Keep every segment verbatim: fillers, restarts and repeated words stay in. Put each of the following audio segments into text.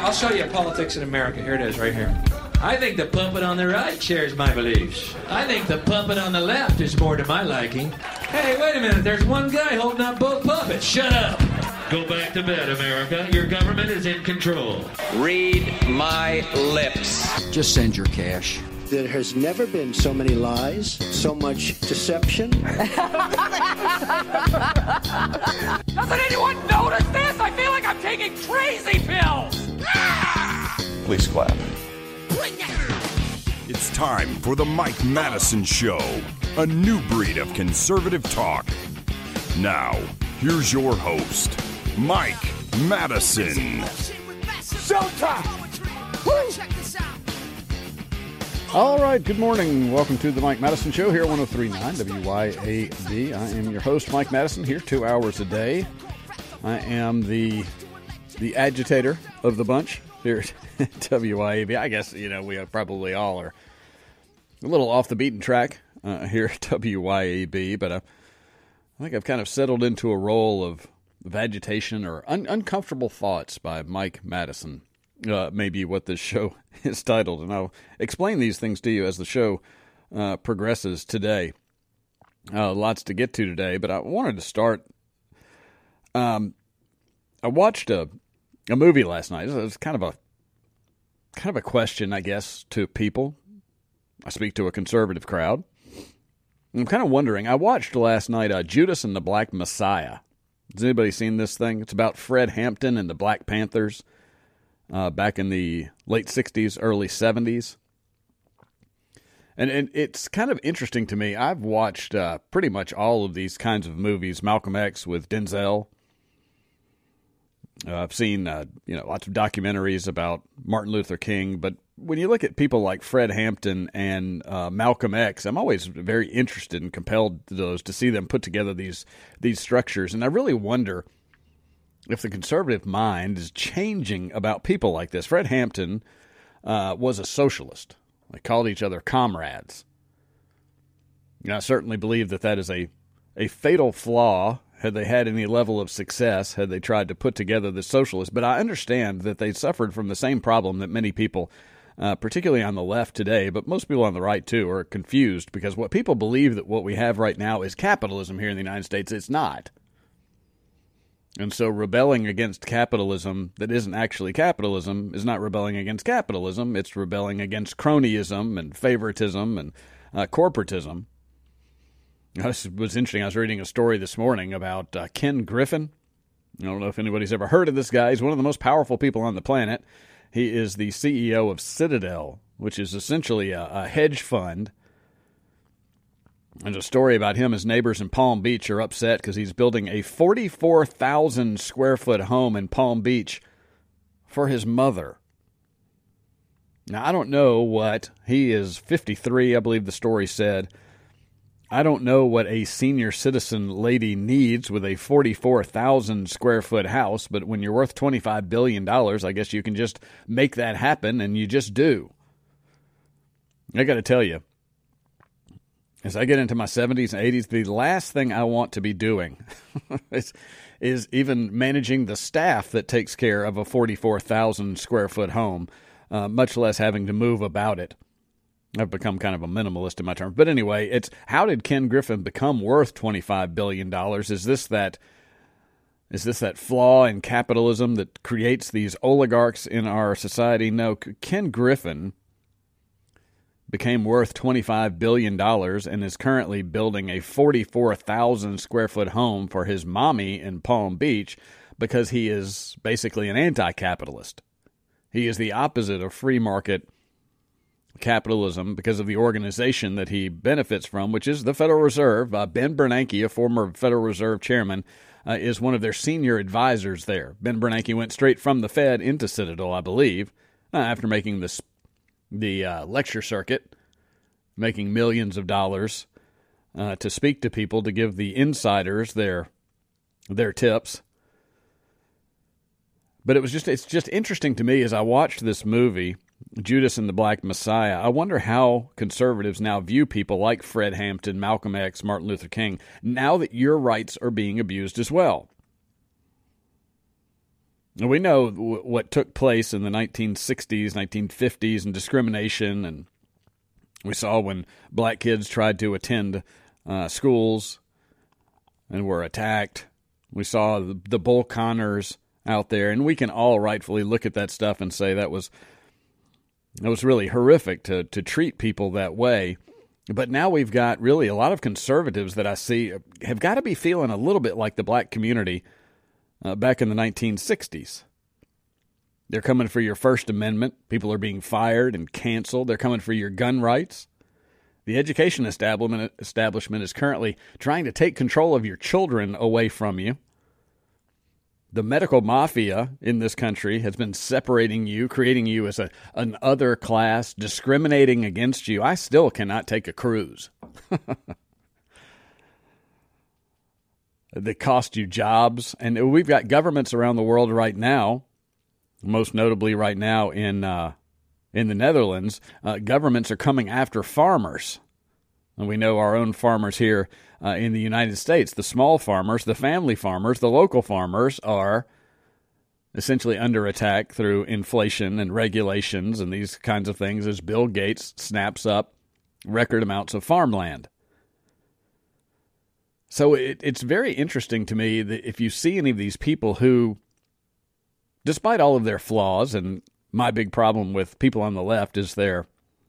I'll show you politics in America. Here it is, right here. I think the puppet on the right shares my beliefs. I think the puppet on the left is more to my liking. Hey, wait a minute. There's one guy holding up both puppets. Shut up. Go back to bed, America. Your government is in control. Read my lips. Just send your cash. There has never been so many lies, so much deception. Doesn't anyone notice this? I feel like I'm taking crazy pills. Please clap. It's time for the Mike Madison Show, a new breed of conservative talk. Now, here's your host, Mike Madison. Showtime! Woo! All right, good morning. Welcome to the Mike Madison Show here at one oh three point nine W Y A B. I am your host, Mike Madison, here two hours a day. I am the the agitator of the bunch here at W Y A B. I guess, you know, we probably all are a little off the beaten track uh, here at W Y A B, but uh, I think I've kind of settled into a role of, of agitation or un- uncomfortable thoughts by Mike Madison. Uh, maybe what this show is titled, and I'll explain these things to you as the show uh, progresses today. Uh, lots to get to today, but I wanted to start. Um, I watched a a movie last night. It was kind of a kind of a question, I guess, to people. I speak to a conservative crowd. I'm kind of wondering. I watched last night uh, Judas and the Black Messiah. Has anybody seen this thing? It's about Fred Hampton and the Black Panthers. Uh, back in the late sixties, early seventies. And, and it's kind of interesting to me. I've watched uh, pretty much all of these kinds of movies. Malcolm X with Denzel. Uh, I've seen uh, you know lots of documentaries about Martin Luther King. But when you look at people like Fred Hampton and uh, Malcolm X, I'm always very interested and compelled to those to see them put together these these structures. And I really wonder if the conservative mind is changing about people like this. Fred Hampton uh, was a socialist. They called each other comrades. You know, I certainly believe that that is a, a fatal flaw had they had any level of success, had they tried to put together the socialists. But I understand that they suffered from the same problem that many people, uh, particularly on the left today, but most people on the right too, are confused because what people believe that what we have right now is capitalism here in the United States. It's not. And so rebelling against capitalism that isn't actually capitalism is not rebelling against capitalism. It's rebelling against cronyism and favoritism and uh, corporatism. This was interesting. I was reading a story this morning about uh, Ken Griffin. I don't know if anybody's ever heard of this guy. He's one of the most powerful people on the planet. He is the C E O of Citadel, which is essentially a, a hedge fund. There's a story about him. His neighbors in Palm Beach are upset because he's building a forty-four thousand square foot home in Palm Beach for his mother. Now, I don't know what, he is fifty-three, I believe the story said. I don't know what a senior citizen lady needs with a forty-four thousand square foot house, but when you're worth twenty-five billion dollars, I guess you can just make that happen, and you just do. I got to tell you, as I get into my seventies and eighties, the last thing I want to be doing is, is even managing the staff that takes care of a forty-four thousand square foot home, uh, much less having to move about it. I've become kind of a minimalist in my terms. But anyway, it's how did Ken Griffin become worth twenty-five billion dollars? Is this that is this that flaw in capitalism that creates these oligarchs in our society? No, Ken Griffin became worth twenty-five billion dollars and is currently building a forty-four thousand square foot home for his mommy in Palm Beach because he is basically an anti-capitalist. He is the opposite of free market capitalism because of the organization that he benefits from, which is the Federal Reserve. Uh, Ben Bernanke, a former Federal Reserve chairman, uh, is one of their senior advisors there. Ben Bernanke went straight from the Fed into Citadel, I believe, uh, after making this the uh, lecture circuit, making millions of dollars uh, to speak to people, to give the insiders their their tips. But it was just it's just interesting to me as I watched this movie, Judas and the Black Messiah. I wonder how conservatives now view people like Fred Hampton, Malcolm X, Martin Luther King, now that your rights are being abused as well. We know w- what took place in the nineteen sixties, nineteen fifties, and discrimination, and we saw when black kids tried to attend uh, schools and were attacked. We saw the, the Bull Connors out there, and we can all rightfully look at that stuff and say that was that was really horrific to to treat people that way. But now we've got really a lot of conservatives that I see have got to be feeling a little bit like the black community uh, back in the nineteen sixties. They're coming for your First Amendment. People are being fired and canceled. They're coming for your gun rights. The education establishment establishment is currently trying to take control of your children away from you. The medical mafia in this country has been separating you, creating you as a, an other class, discriminating against you. I still cannot take a cruise. They cost you jobs. And we've got governments around the world right now, most notably right now in uh, in the Netherlands, uh, governments are coming after farmers. And we know our own farmers here uh, in the United States, the small farmers, the family farmers, the local farmers are essentially under attack through inflation and regulations and these kinds of things as Bill Gates snaps up record amounts of farmland. So it, it's very interesting to me that if you see any of these people who, despite all of their flaws, and my big problem with people on the left is their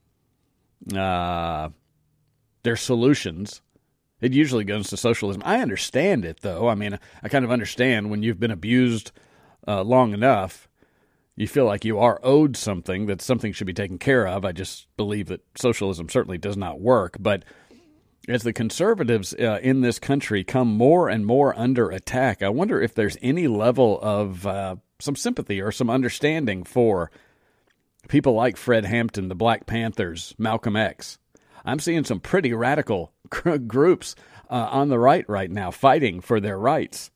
uh, their solutions, it usually goes to socialism. I understand it, though. I mean, I kind of understand when you've been abused uh, long enough, you feel like you are owed something, that something should be taken care of. I just believe that socialism certainly does not work. But as the conservatives uh, in this country come more and more under attack, I wonder if there's any level of uh, some sympathy or some understanding for people like Fred Hampton, the Black Panthers, Malcolm X. I'm seeing some pretty radical groups uh, on the right right now fighting for their rights.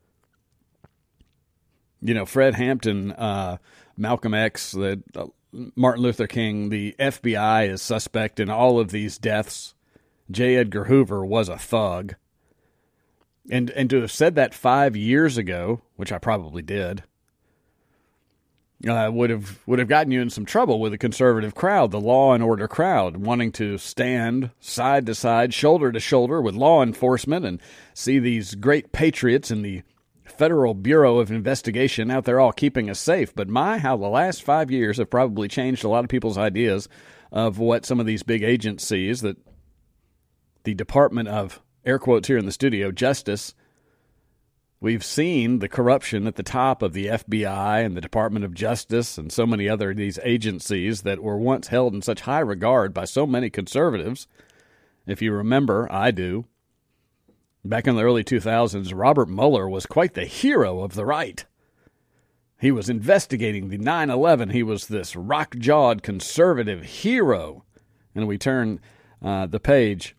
You know, Fred Hampton, uh, Malcolm X, the, uh, Martin Luther King, the F B I is suspect in all of these deaths. J. Edgar Hoover was a thug. And and to have said that five years ago, which I probably did, uh, would have would have gotten you in some trouble with the conservative crowd, the law and order crowd, wanting to stand side to side, shoulder to shoulder with law enforcement and see these great patriots in the Federal Bureau of Investigation out there all keeping us safe. But my, how the last five years have probably changed a lot of people's ideas of what some of these big agencies that the Department of, air quotes here in the studio, Justice. We've seen the corruption at the top of the F B I and the Department of Justice and so many other of these agencies that were once held in such high regard by so many conservatives. If you remember, I do, back in the early two thousands, Robert Mueller was quite the hero of the right. He was investigating the nine eleven. He was this rock-jawed conservative hero. And we turn uh, the page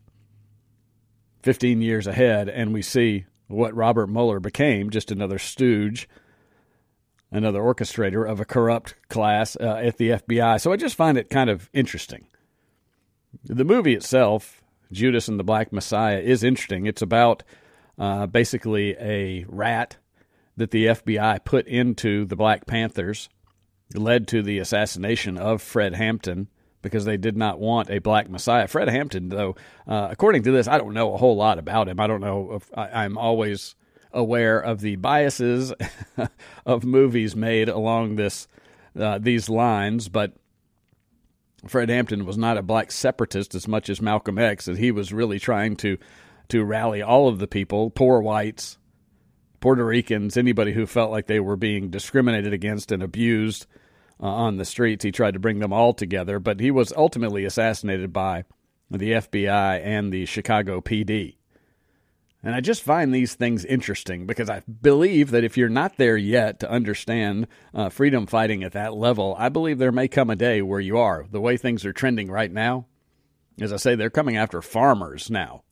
fifteen years ahead, and we see what Robert Mueller became, just another stooge, another orchestrator of a corrupt class uh, at the F B I. So I just find it kind of interesting. The movie itself, Judas and the Black Messiah, is interesting. It's about uh, basically a rat that the F B I put into the Black Panthers, led to the assassination of Fred Hampton, because they did not want a Black Messiah. Fred Hampton, though, uh, according to this, I don't know a whole lot about him. I don't know if I, I'm always aware of the biases of movies made along this uh, these lines, but Fred Hampton was not a black separatist as much as Malcolm X, and he was really trying to to rally all of the people, poor whites, Puerto Ricans, anybody who felt like they were being discriminated against and abused Uh, on the streets. He tried to bring them all together, but he was ultimately assassinated by the F B I and the Chicago P D. And I just find these things interesting because I believe that if you're not there yet to understand uh, freedom fighting at that level, I believe there may come a day where you are. The way things are trending right now, as I say, they're coming after farmers now.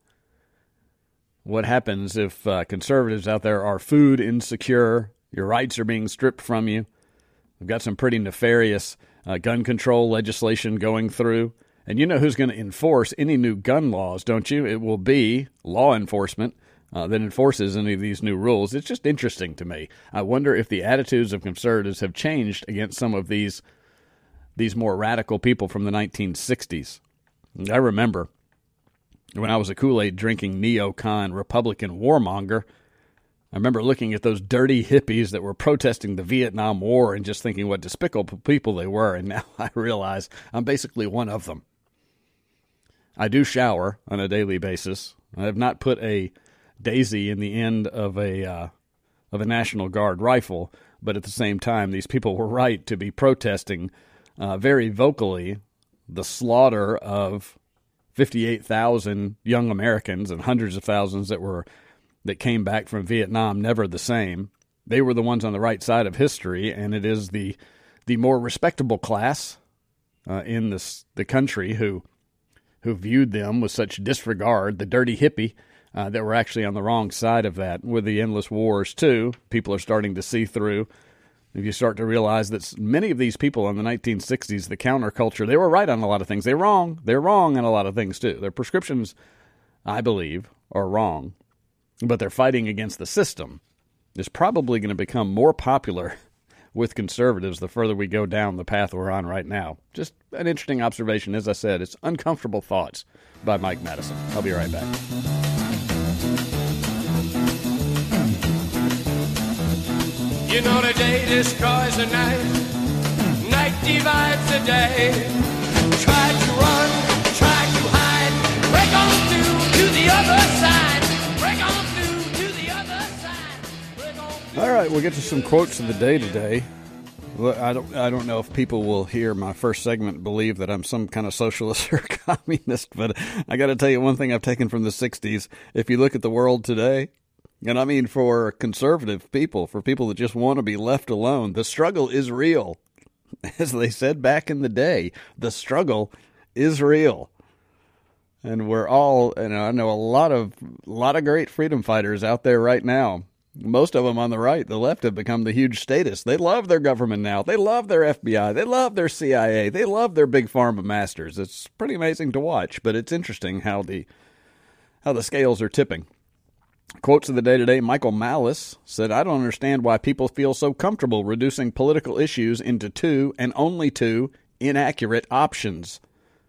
What happens if uh, conservatives out there are food insecure, your rights are being stripped from you? We've got some pretty nefarious uh, gun control legislation going through. And you know who's going to enforce any new gun laws, don't you? It will be law enforcement. uh, that enforces any of these new rules. It's just interesting to me. I wonder if the attitudes of conservatives have changed against some of these these more radical people from the nineteen sixties. I remember when I was a Kool-Aid drinking neocon Republican warmonger, I remember looking at those dirty hippies that were protesting the Vietnam War and just thinking what despicable people they were, and now I realize I'm basically one of them. I do shower on a daily basis. I have not put a daisy in the end of a uh, of a National Guard rifle, but at the same time, these people were right to be protesting uh, very vocally the slaughter of fifty-eight thousand young Americans and hundreds of thousands that were that came back from Vietnam, never the same. They were the ones on the right side of history, and it is the the more respectable class uh, in this the country who who viewed them with such disregard, the dirty hippie, uh, that were actually on the wrong side of that. With the endless wars, too, people are starting to see through. If you start to realize that many of these people in the nineteen sixties, the counterculture, they were right on a lot of things. They're wrong. They're wrong on a lot of things, too. Their prescriptions, I believe, are wrong, but they're fighting against the system. It's probably going to become more popular with conservatives the further we go down the path we're on right now. Just an interesting observation. As I said, it's Uncomfortable Thoughts by Mike Madison. I'll be right back. You know the day destroys the night, night divides the day. Try to run, try to hide, break on through to the other side, break on through to the other side, break on through. All right, we'll get to some quotes of the day today. Well, I don't, I don't know if people will hear my first segment and believe that I'm some kind of socialist or communist, but I got to tell you one thing I've taken from the sixties. If you look at the world today, and I mean for conservative people, for people that just want to be left alone, the struggle is real. As they said back in the day, the struggle is real. And we're all, and I know a lot of, a lot of great freedom fighters out there right now. Most of them on the right, the left, have become the huge statists. They love their government now. They love their F B I. They love their C I A. They love their big pharma masters. It's pretty amazing to watch, but it's interesting how the how the scales are tipping. Quotes of the day today, Michael Malice said, I don't understand why people feel so comfortable reducing political issues into two and only two inaccurate options.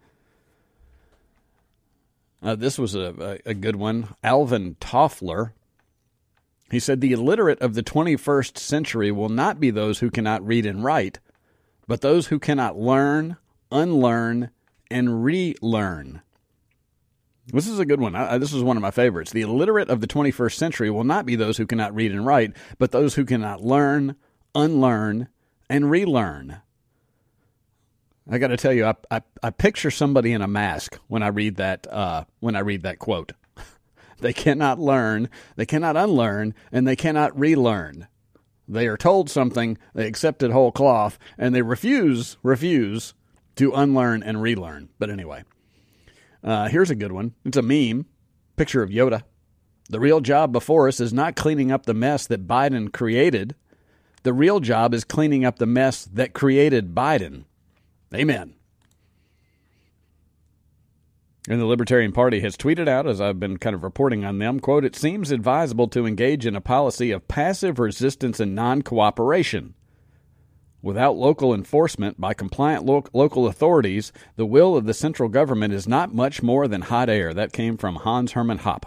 Uh, this was a, a, a good one. Alvin Toffler. He said, the illiterate of the twenty-first century will not be those who cannot read and write, but those who cannot learn, unlearn, and relearn. This is a good one. I, this is one of my favorites. The illiterate of the twenty-first century will not be those who cannot read and write, but those who cannot learn, unlearn, and relearn. I got to tell you, I, I I picture somebody in a mask when I read that uh, when I read that quote. They cannot learn, they cannot unlearn, and they cannot relearn. They are told something, they accept it whole cloth, and they refuse, refuse to unlearn and relearn. But anyway, uh, here's a good one. It's a meme, picture of Yoda. The real job before us is not cleaning up the mess that Biden created. The real job is cleaning up the mess that created Biden. Amen. And the Libertarian Party has tweeted out, as I've been kind of reporting on them, quote, it seems advisable to engage in a policy of passive resistance and non-cooperation. Without local enforcement by compliant lo- local authorities, the will of the central government is not much more than hot air. That came from Hans Hermann Hoppe.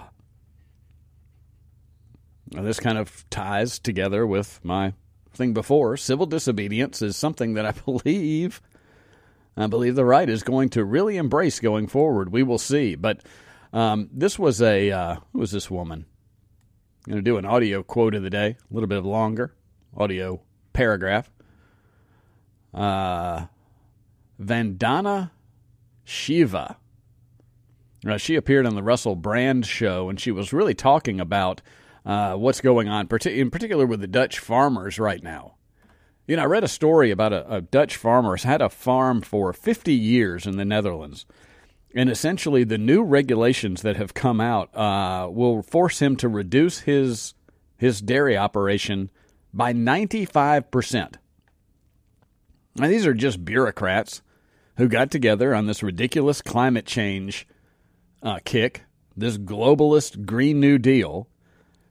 Now, this kind of ties together with my thing before. Civil disobedience is something that I believe... I believe the right is going to really embrace going forward. We will see. But um, this was a, uh, who was this woman? I'm going to do an audio quote of the day, a little bit longer, audio paragraph. Uh, Vandana Shiva. Uh, she appeared on the Russell Brand show, and she was really talking about uh, what's going on, in particular with the Dutch farmers right now. You know, I read a story about a, a Dutch farmer who's had a farm for fifty years in the Netherlands. And essentially the new regulations that have come out uh, will force him to reduce his his dairy operation by ninety-five percent. Now, these are just bureaucrats who got together on this ridiculous climate change uh, kick, this globalist Green New Deal,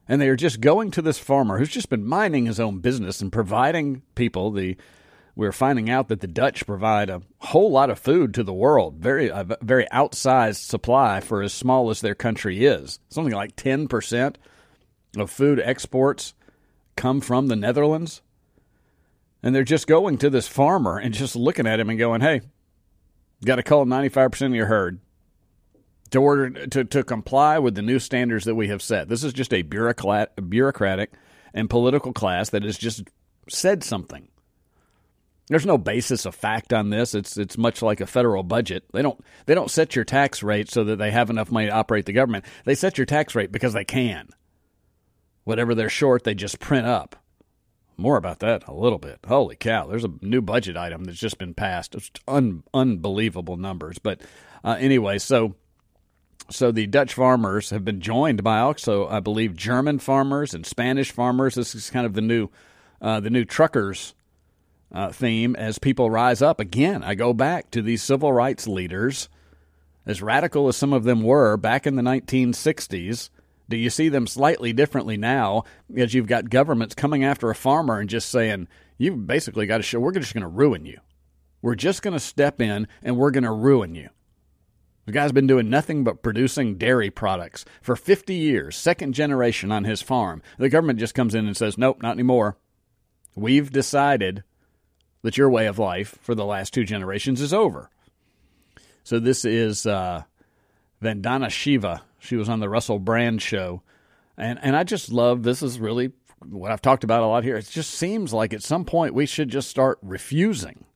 And they are just going to this farmer who's just been minding his own business and providing people the we're finding out that the Dutch provide a whole lot of food to the world, very a very outsized supply for as small as their country is. Something like ten percent of food exports come from the Netherlands. And they're just going to this farmer and just looking at him and going, hey, you got to cull ninety-five percent of your herd to order to, to comply with the new standards that we have set. This is just a bureaucrat, bureaucratic and political class that has just said something. There's no basis of fact on this. It's it's much like a federal budget. They don't they don't set your tax rate so that they have enough money to operate the government. They set your tax rate because they can. Whatever they're short, they just print up. More about that in a little bit. Holy cow, there's a new budget item that's just been passed. It's un, unbelievable numbers. But uh, anyway, so so the Dutch farmers have been joined by also, I believe, German farmers and Spanish farmers. This is kind of the new uh, the new truckers Uh, theme as people rise up. Again, I go back to these civil rights leaders, as radical as some of them were back in the nineteen sixties. Do you see them slightly differently now as you've got governments coming after a farmer and just saying, you've basically got to show, we're just going to ruin you. We're just going to step in and we're going to ruin you. The guy's been doing nothing but producing dairy products for fifty years, second generation on his farm. The government just comes in and says, nope, not anymore. We've decided that your way of life for the last two generations is over. So this is uh, Vandana Shiva. She was on the Russell Brand show. And, and I just love, this is really what I've talked about a lot here. It just seems like at some point we should just start refusing.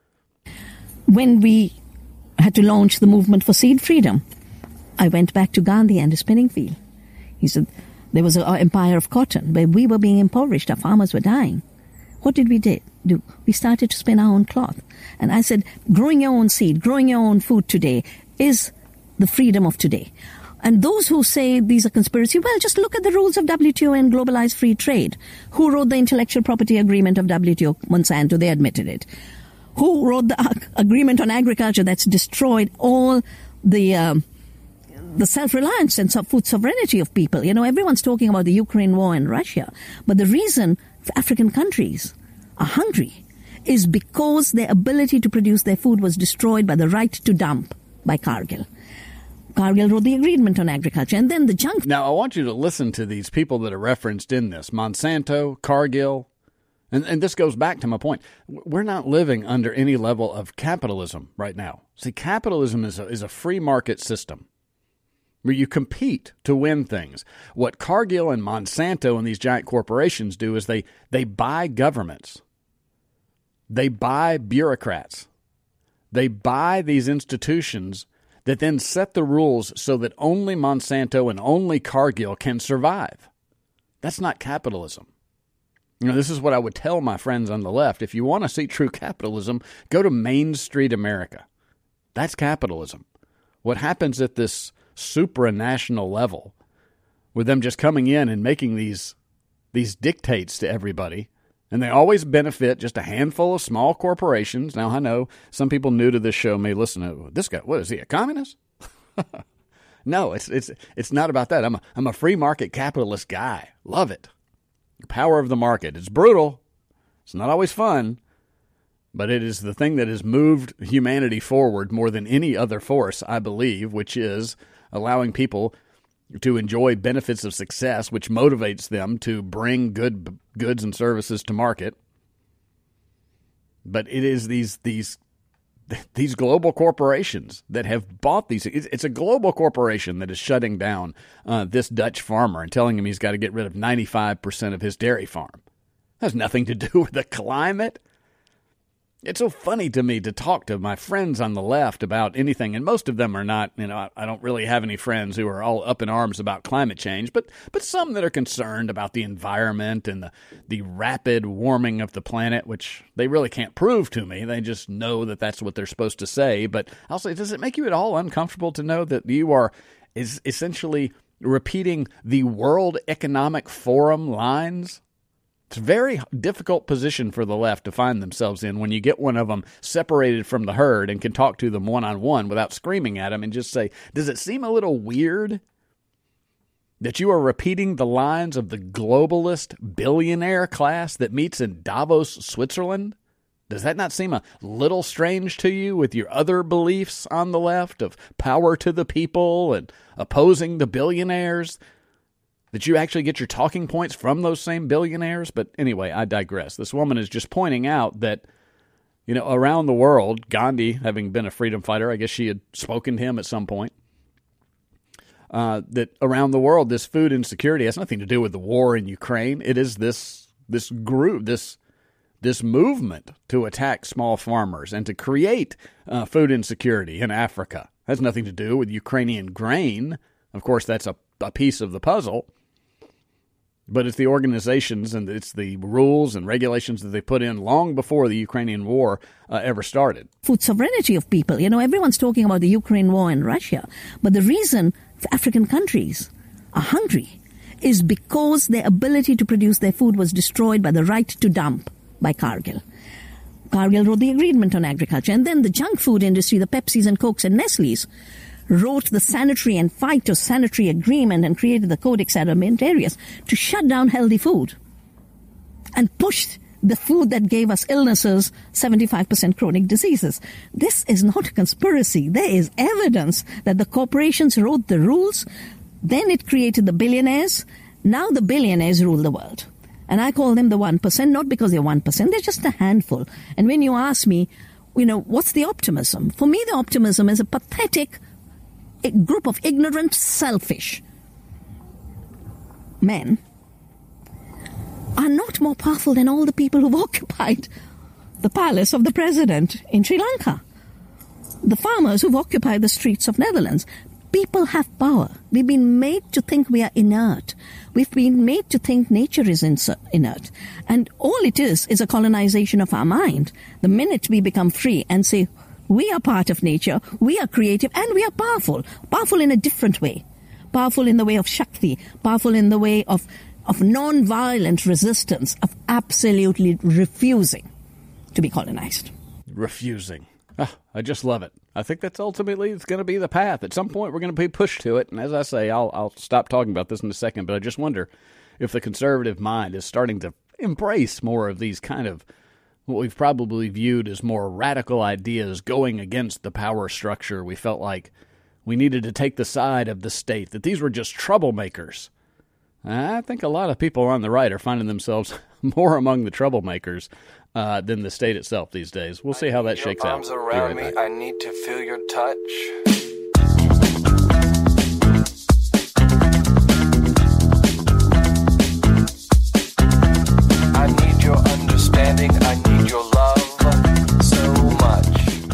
When we had to launch the movement for seed freedom, I went back to Gandhi and his spinning wheel. He said there was an empire of cotton where we were being impoverished, our farmers were dying. What did we do? do? We started to spin our own cloth. And I said, growing your own seed, growing your own food today is the freedom of today. And those who say these are conspiracy, well, just look at the rules of W T O and globalized free trade. Who wrote the intellectual property agreement of W T O? Monsanto, they admitted it. Who wrote the agreement on agriculture that's destroyed all the um, the self-reliance and food sovereignty of people? You know, everyone's talking about the Ukraine war and Russia. But the reason African countries are hungry is because their ability to produce their food was destroyed by the right to dump by Cargill. Cargill wrote the agreement on agriculture, and then the junk. Now, I want you to listen to these people that are referenced in this. Monsanto, Cargill, and, and this goes back to my point. We're not living under any level of capitalism right now. See, capitalism is a, is a free market system where you compete to win things. What Cargill and Monsanto and these giant corporations do is they, they buy governments. They buy bureaucrats. They buy these institutions that then set the rules so that only Monsanto and only Cargill can survive. That's not capitalism. You know, this is what I would tell my friends on the left. If you want to see true capitalism, go to Main Street America. That's capitalism. What happens at this supranational level, with them just coming in and making these these dictates to everybody, and they always benefit just a handful of small corporations. Now, I know some people new to this show may listen to this guy. What is he, a communist? No, it's it's it's not about that. I'm a, I'm a free market capitalist guy. Love it. The power of the market. It's brutal. It's not always fun, but it is the thing that has moved humanity forward more than any other force, I believe, which is allowing people to enjoy benefits of success, which motivates them to bring good goods and services to market. But it is these these these global corporations that have bought these. It's a global corporation that is shutting down uh, this Dutch farmer and telling him he's got to get rid of ninety-five percent of his dairy farm. That has nothing to do with the climate. It's so funny to me to talk to my friends on the left about anything, and most of them are not, you know, I don't really have any friends who are all up in arms about climate change, but but some that are concerned about the environment and the, the rapid warming of the planet, which they really can't prove to me. They just know that that's what they're supposed to say. But I'll say, does it make you at all uncomfortable to know that you are is essentially repeating the World Economic Forum lines? It's a very difficult position for the left to find themselves in when you get one of them separated from the herd and can talk to them one-on-one without screaming at them and just say, does it seem a little weird that you are repeating the lines of the globalist billionaire class that meets in Davos, Switzerland? Does that not seem a little strange to you with your other beliefs on the left of power to the people and opposing the billionaires? That you actually get your talking points from those same billionaires? But anyway, I digress. This woman is just pointing out that, you know, around the world, Gandhi, having been a freedom fighter, I guess she had spoken to him at some point, uh, that around the world, this food insecurity has nothing to do with the war in Ukraine. It is this this group, this this movement to attack small farmers and to create uh, food insecurity in Africa. It has nothing to do with Ukrainian grain. Of course, that's a, a piece of the puzzle. But it's the organizations and it's the rules and regulations that they put in long before the Ukrainian war uh, ever started. Food sovereignty of people. You know, everyone's talking about the Ukraine war in Russia. But the reason African countries are hungry is because their ability to produce their food was destroyed by the right to dump by Cargill. Cargill wrote the agreement on agriculture. And then the junk food industry, the Pepsis and Cokes and Nestle's, wrote the sanitary and phytosanitary agreement and created the Codex Alimentarius to shut down healthy food and pushed the food that gave us illnesses, seventy-five percent chronic diseases. This is not a conspiracy. There is evidence that the corporations wrote the rules, then it created the billionaires. Now the billionaires rule the world. And I call them the one percent, not because they're one percent, they're just a handful. And when you ask me, you know, what's the optimism? For me, the optimism is a pathetic a group of ignorant, selfish men are not more powerful than all the people who've occupied the palace of the president in Sri Lanka. The farmers who've occupied the streets of Netherlands. People have power. We've been made to think we are inert. We've been made to think nature is inert. And all it is is a colonization of our mind. The minute we become free and say, we are part of nature, we are creative, and we are powerful. Powerful in a different way. Powerful in the way of Shakti. Powerful in the way of, of non-violent resistance, of absolutely refusing to be colonized. Refusing. Oh, I just love it. I think that's ultimately it's going to be the path. At some point, we're going to be pushed to it. And as I say, I'll, I'll stop talking about this in a second, but I just wonder if the conservative mind is starting to embrace more of these kind of what we've probably viewed as more radical ideas going against the power structure. We felt like we needed to take the side of the state, that these were just troublemakers. I think a lot of people on the right are finding themselves more among the troublemakers uh, than the state itself these days. We'll see how that shakes out. Arms around me, I need to feel your touch. I need your understanding, I need your love so much.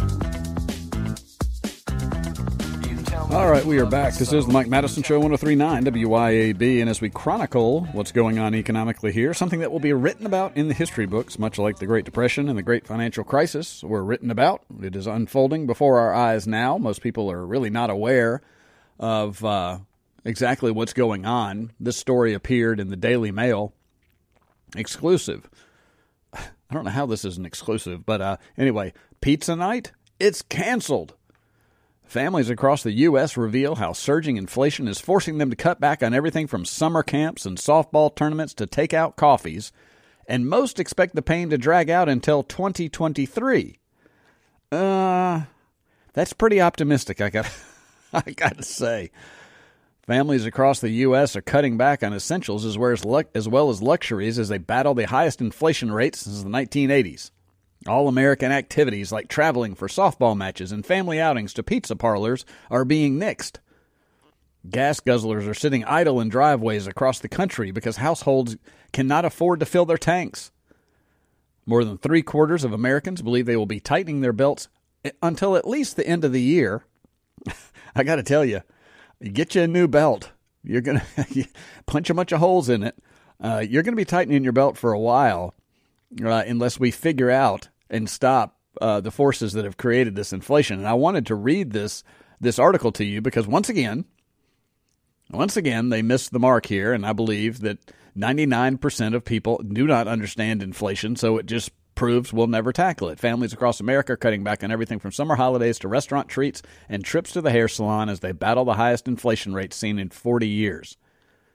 All right, we are back. This is the Mike Madison Show, one oh three point nine W I A B, and as we chronicle what's going on economically here, something that will be written about in the history books, much like the Great Depression and the Great Financial Crisis were written about. It is unfolding before our eyes now. Most people are really not aware of uh, exactly what's going on. This story appeared in the Daily Mail, exclusive. I don't know how this is an exclusive, but uh, anyway, pizza night, it's canceled. Families across the U S reveal how surging inflation is forcing them to cut back on everything from summer camps and softball tournaments to take-out coffees, and most expect the pain to drag out until twenty twenty-three. Uh, that's pretty optimistic, I got, I got to say. Families across the U S are cutting back on essentials as well as, as well as luxuries as they battle the highest inflation rates since the nineteen eighties. All-American activities like traveling for softball matches and family outings to pizza parlors are being nixed. Gas guzzlers are sitting idle in driveways across the country because households cannot afford to fill their tanks. More than three-quarters of Americans believe they will be tightening their belts until at least the end of the year. I got to tell you, you get you a new belt. You're going to punch a bunch of holes in it. Uh, you're going to be tightening your belt for a while uh, unless we figure out and stop uh, the forces that have created this inflation. And I wanted to read this this article to you because once again, once again, they missed the mark here. And I believe that ninety-nine percent of people do not understand inflation, so it just proves we'll never tackle it. Families across America are cutting back on everything from summer holidays to restaurant treats and trips to the hair salon as they battle the highest inflation rate seen in forty years.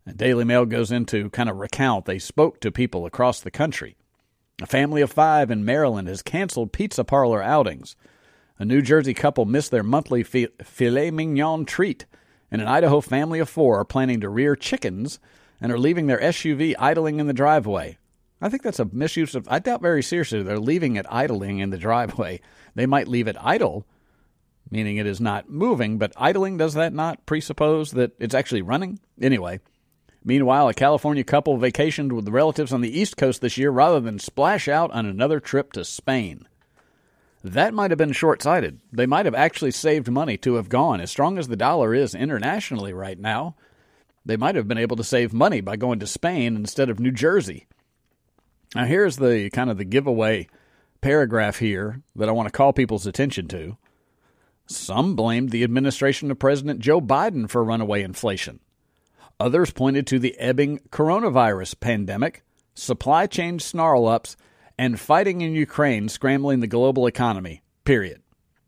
The Daily Mail goes into kind of recount. They spoke to people across the country. A family of five in Maryland has canceled pizza parlor outings. A New Jersey couple missed their monthly fi- filet mignon treat. And an Idaho family of four are planning to rear chickens and are leaving their S U V idling in the driveway. I think that's a misuse of... I doubt very seriously they're leaving it idling in the driveway. They might leave it idle, meaning it is not moving, but idling, does that not presuppose that it's actually running? Anyway, meanwhile, a California couple vacationed with relatives on the East Coast this year rather than splash out on another trip to Spain. That might have been short-sighted. They might have actually saved money to have gone. As strong as the dollar is internationally right now, they might have been able to save money by going to Spain instead of New Jersey. Now, here's the kind of the giveaway paragraph here that I want to call people's attention to. Some blamed the administration of President Joe Biden for runaway inflation. Others pointed to the ebbing coronavirus pandemic, supply chain snarl-ups, and fighting in Ukraine scrambling the global economy, period.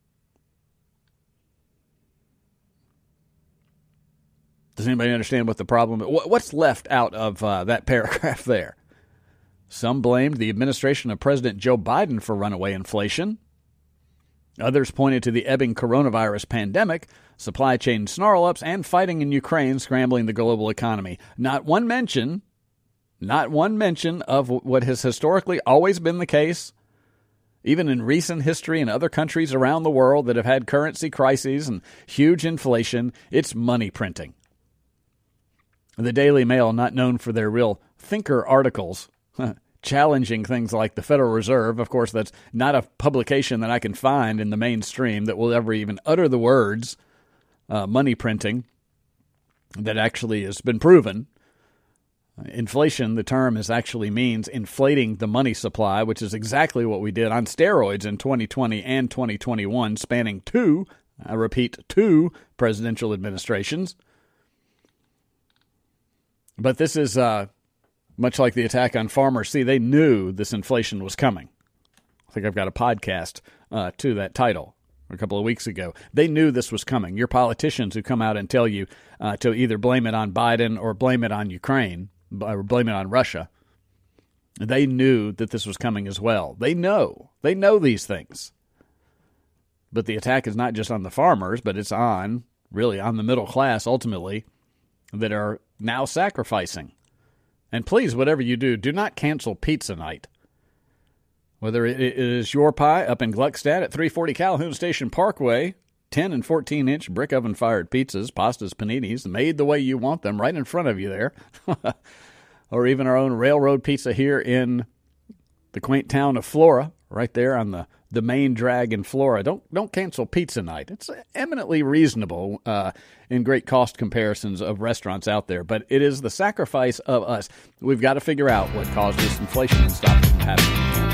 Does anybody understand what the problem is? What's left out of uh, that paragraph there? Some blamed the administration of President Joe Biden for runaway inflation. Others pointed to the ebbing coronavirus pandemic, supply chain snarl-ups, and fighting in Ukraine scrambling the global economy. Not one mention... Not one mention of what has historically always been the case, even in recent history in other countries around the world that have had currency crises and huge inflation. It's money printing. The Daily Mail, not known for their real thinker articles, challenging things like the Federal Reserve. Of course, that's not a publication that I can find in the mainstream that will ever even utter the words uh, money printing that actually has been proven. Inflation, the term, is actually means inflating the money supply, which is exactly what we did on steroids in twenty twenty and twenty twenty-one, spanning two, I repeat, two presidential administrations. But this is uh, much like the attack on farmers. See, they knew this inflation was coming. I think I've got a podcast uh, to that title a couple of weeks ago. They knew this was coming. Your politicians who come out and tell you uh, to either blame it on Biden or blame it on Ukraine, or blame it on Russia, they knew that this was coming as well. They know. They know these things. But the attack is not just on the farmers, but it's on, really, on the middle class, ultimately, that are now sacrificing. And please, whatever you do, do not cancel pizza night. Whether it is Your Pie up in Gluckstadt at three forty Calhoun Station Parkway, ten and fourteen inch brick oven fired pizzas, pastas, paninis, made the way you want them, right in front of you there. Or even our own railroad pizza here in the quaint town of Flora, right there on the, the main drag in Flora. Don't don't cancel pizza night. It's eminently reasonable uh, in great cost comparisons of restaurants out there, but it is the sacrifice of us. We've got to figure out what caused this inflation and stop it from happening.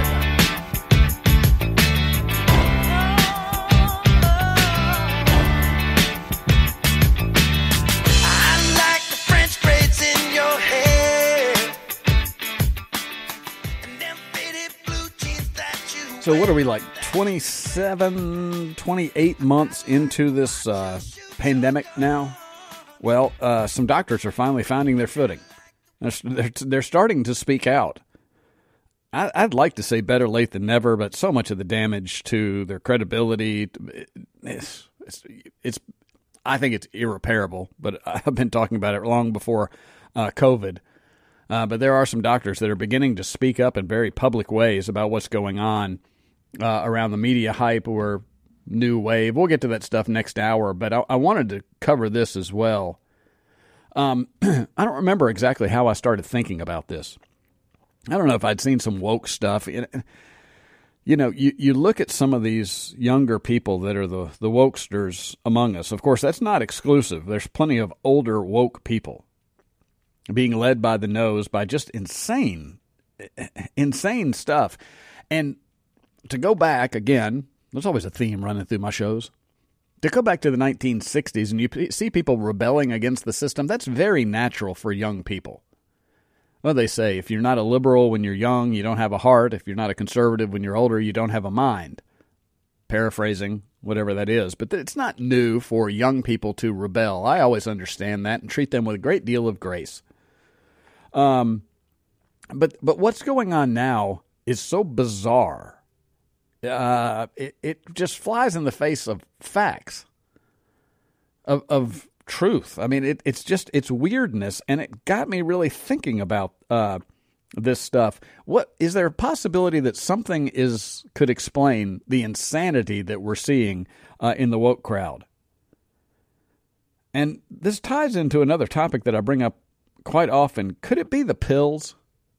So what are we, like twenty-seven, twenty-eight months into this uh, pandemic now? Well, uh, some doctors are finally finding their footing. They're, they're starting to speak out. I, I'd like to say better late than never, but so much of the damage to their credibility, it's, it's, it's I think it's irreparable, but I've been talking about it long before uh, COVID. Uh, but there are some doctors that are beginning to speak up in very public ways about what's going on uh, around the media hype or new wave. We'll get to that stuff next hour, but I, I wanted to cover this as well. Um, I don't remember exactly how I started thinking about this. I don't know if I'd seen some woke stuff. You know, you, you look at some of these younger people that are the, the wokesters among us. Of course, that's not exclusive. There's plenty of older woke people being led by the nose by just insane, insane stuff. And to go back again, there's always a theme running through my shows. To go back to the nineteen sixties and you see people rebelling against the system, that's very natural for young people. Well, they say if you're not a liberal when you're young, you don't have a heart. If you're not a conservative when you're older, you don't have a mind. Paraphrasing whatever that is. But it's not new for young people to rebel. I always understand that and treat them with a great deal of grace. Um, but but what's going on now is so bizarre. Uh, it, it just flies in the face of facts, of of truth. I mean, it, it's just, it's weirdness, and it got me really thinking about uh, this stuff. What is there a possibility that something is could explain the insanity that we're seeing uh, in the woke crowd? And this ties into another topic that I bring up quite often. Could it be the pills?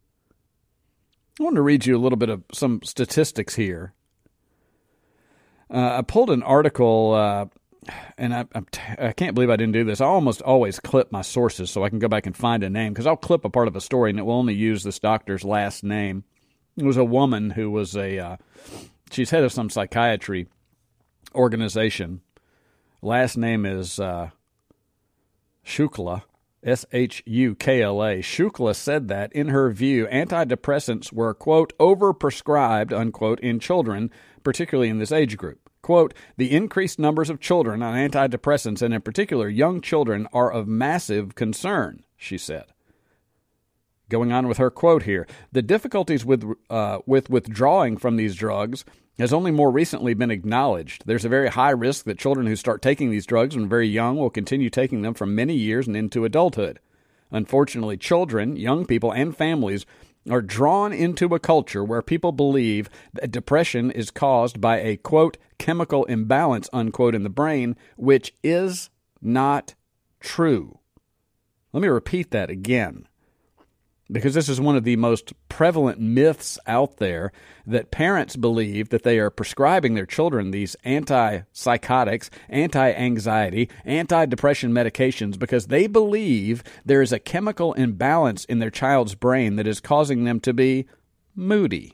I want to read you a little bit of some statistics here. Uh, I pulled an article, uh, and I, I'm t- I can't believe I didn't do this. I almost always clip my sources so I can go back and find a name, because I'll clip a part of a story and it will only use this doctor's last name. It was a woman who was a, uh, she's head of some psychiatry organization. Last name is uh, Shukla, S H U K L A. Shukla said that, in her view, antidepressants were, quote, overprescribed, unquote, in children, particularly in this age group. Quote, the increased numbers of children on antidepressants, and in particular young children, are of massive concern, she said. Going on with her quote here, the difficulties with uh, with withdrawing from these drugs has only more recently been acknowledged. There's a very high risk that children who start taking these drugs when very young will continue taking them for many years and into adulthood. Unfortunately, children, young people, and families are drawn into a culture where people believe that depression is caused by a, quote, chemical imbalance, unquote, in the brain, which is not true. Let me repeat that again, because this is one of the most prevalent myths out there, that parents believe that they are prescribing their children these antipsychotics, anti-anxiety, anti-depression medications because they believe there is a chemical imbalance in their child's brain that is causing them to be moody.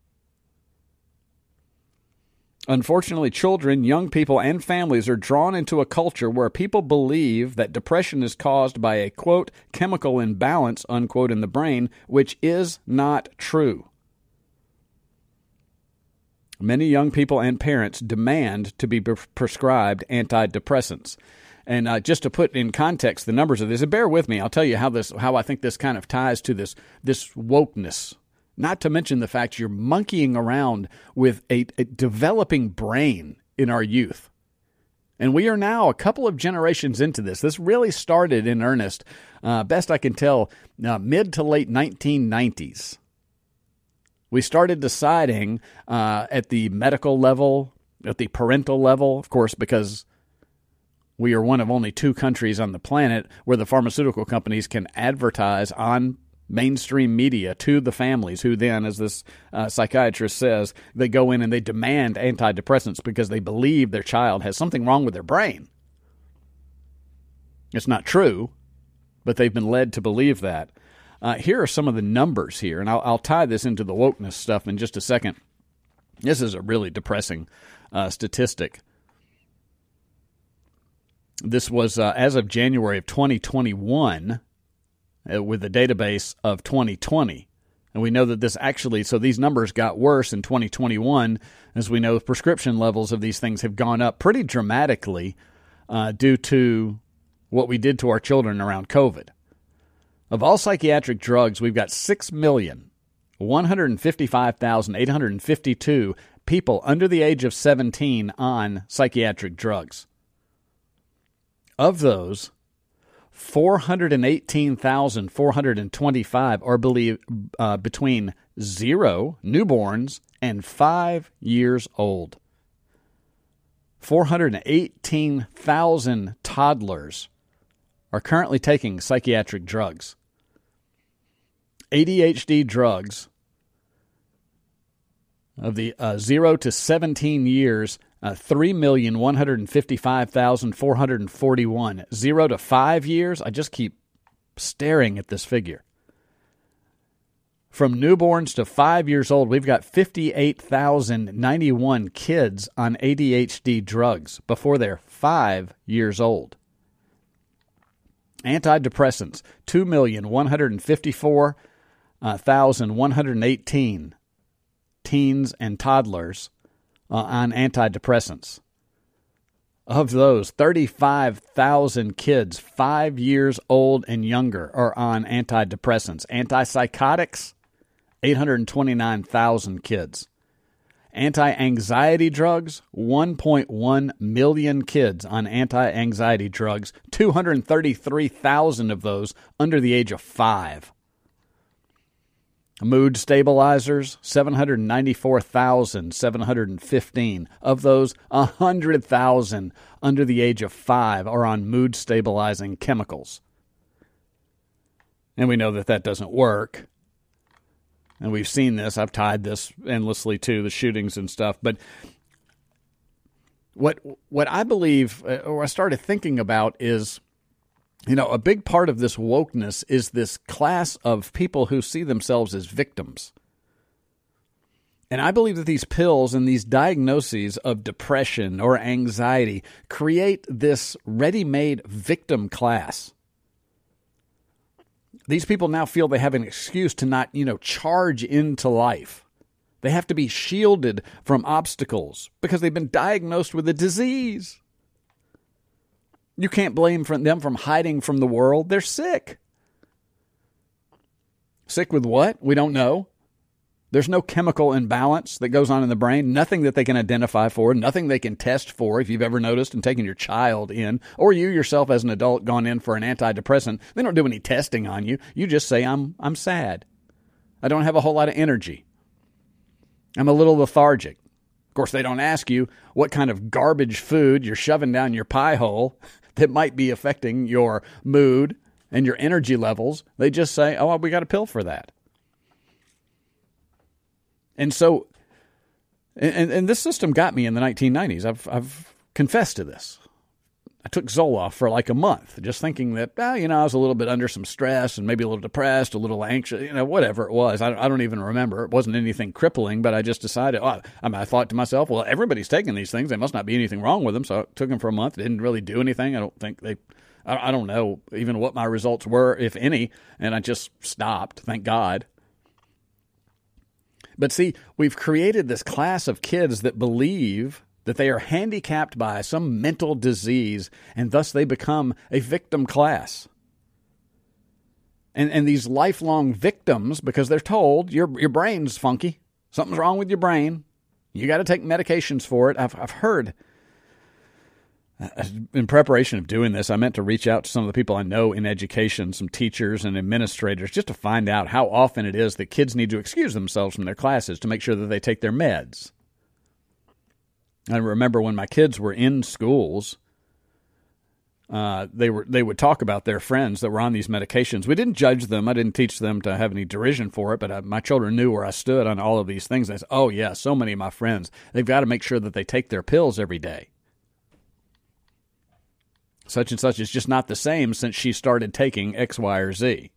Unfortunately, children, young people, and families are drawn into a culture where people believe that depression is caused by a, quote, chemical imbalance, unquote, in the brain, which is not true. Many young people and parents demand to be pre- prescribed antidepressants. And uh, just to put in context the numbers of this, and bear with me, I'll tell you how this, how I think this kind of ties to this, this wokeness. Not to mention the fact you're monkeying around with a, a developing brain in our youth. And we are now a couple of generations into this. This really started in earnest, uh, best I can tell, uh, mid to late nineteen nineties. We started deciding uh, at the medical level, at the parental level, of course, because we are one of only two countries on the planet where the pharmaceutical companies can advertise on mainstream media to the families who then, as this uh, psychiatrist says, they go in and they demand antidepressants because they believe their child has something wrong with their brain. It's not true, but they've been led to believe that. Uh, here are some of the numbers here, and I'll, I'll tie this into the wokeness stuff in just a second. This is a really depressing uh, statistic. This was uh, as of January of twenty twenty-one, with a database of twenty twenty. And we know that this actually, so these numbers got worse in twenty twenty-one. As we know, prescription levels of these things have gone up pretty dramatically uh, due to what we did to our children around COVID. Of all psychiatric drugs, we've got six million, one hundred fifty-five thousand, eight hundred fifty-two people under the age of seventeen on psychiatric drugs. Of those, four hundred eighteen thousand, four hundred twenty-five are believe, uh, between zero, newborns, and five years old. four hundred eighteen thousand toddlers are currently taking psychiatric drugs. A D H D drugs of the uh, zero to seventeen years, Uh, three million, one hundred fifty-five thousand, four hundred forty-one. Zero to five years, I just keep staring at this figure. From newborns to five years old, we've got fifty-eight thousand ninety-one kids on A D H D drugs before they're five years old. Antidepressants, two million, one hundred fifty-four thousand, one hundred eighteen teens and toddlers Uh, on antidepressants. Of those, thirty-five thousand kids five years old and younger are on antidepressants. Antipsychotics, eight hundred twenty-nine thousand kids. Anti-anxiety drugs, one point one million kids on anti-anxiety drugs, two hundred thirty-three thousand of those under the age of five. Mood stabilizers, seven hundred ninety-four thousand seven hundred fifteen. Of those, one hundred thousand under the age of five are on mood stabilizing chemicals. And we know that that doesn't work. And we've seen this. I've tied this endlessly to the shootings and stuff. But what what I believe, or I started thinking about is, you know, a big part of this wokeness is this class of people who see themselves as victims. And I believe that these pills and these diagnoses of depression or anxiety create this ready-made victim class. These people now feel they have an excuse to not, you know, charge into life. They have to be shielded from obstacles because they've been diagnosed with a disease. You can't blame them from hiding from the world. They're sick. Sick with what? We don't know. There's no chemical imbalance that goes on in the brain, nothing that they can identify for, nothing they can test for. If you've ever noticed and taken your child in, or you yourself as an adult gone in for an antidepressant, they don't do any testing on you. You just say, I'm I'm sad. I don't have a whole lot of energy. I'm a little lethargic. Of course, they don't ask you what kind of garbage food you're shoving down your pie hole that might be affecting your mood and your energy levels. They just say, oh, we got a pill for that. And so, and, and this system got me in the nineteen nineties. I've I've confessed to this. I took Zoloft for like a month, just thinking that, ah, you know, I was a little bit under some stress and maybe a little depressed, a little anxious, you know, whatever it was. I, I don't even remember. It wasn't anything crippling, but I just decided, oh, I, mean, I thought to myself, well, everybody's taking these things. There must not be anything wrong with them. So I took them for a month. It didn't really do anything. I don't think they, I, I don't know even what my results were, if any. And I just stopped, thank God. But see, we've created this class of kids that believe that they are handicapped by some mental disease, and thus they become a victim class. And and these lifelong victims, because they're told, your your brain's funky, something's wrong with your brain, you got to take medications for it. I've I've heard, in preparation of doing this, I meant to reach out to some of the people I know in education, some teachers and administrators, just to find out how often it is that kids need to excuse themselves from their classes to make sure that they take their meds. I remember when my kids were in schools, uh, they were they would talk about their friends that were on these medications. We didn't judge them. I didn't teach them to have any derision for it, but I, my children knew where I stood on all of these things. They said, oh, yeah, so many of my friends, they've got to make sure that they take their pills every day. Such and such is just not the same since she started taking X, Y, or Z.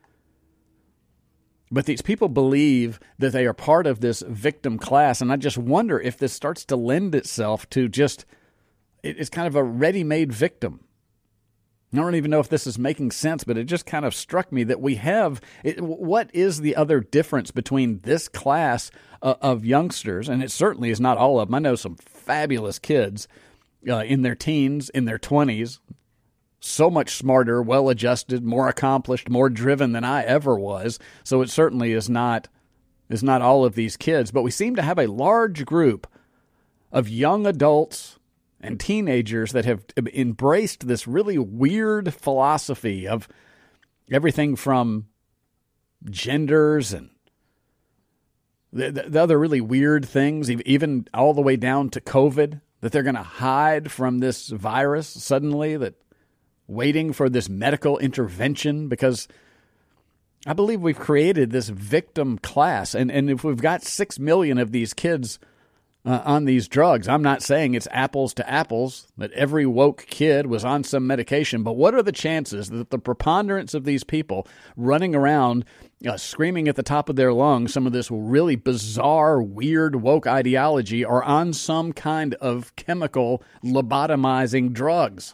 But these people believe that they are part of this victim class, and I just wonder if this starts to lend itself to just, it's kind of a ready-made victim. I don't even know if this is making sense, but it just kind of struck me that we have, it, what is the other difference between this class uh, of youngsters, and it certainly is not all of them. I know some fabulous kids Uh, in their teens, in their twenties, so much smarter, well-adjusted, more accomplished, more driven than I ever was. So it certainly is not is not all of these kids. But we seem to have a large group of young adults and teenagers that have embraced this really weird philosophy of everything from genders and the, the, the other really weird things, even all the way down to COVID. That they're going to hide from this virus suddenly, that waiting for this medical intervention, because I believe we've created this victim class. And, and if we've got six million of these kids uh, on these drugs, I'm not saying it's apples to apples, that every woke kid was on some medication, but what are the chances that the preponderance of these people running around uh, screaming at the top of their lungs some of this really bizarre, weird woke ideology are on some kind of chemical lobotomizing drugs?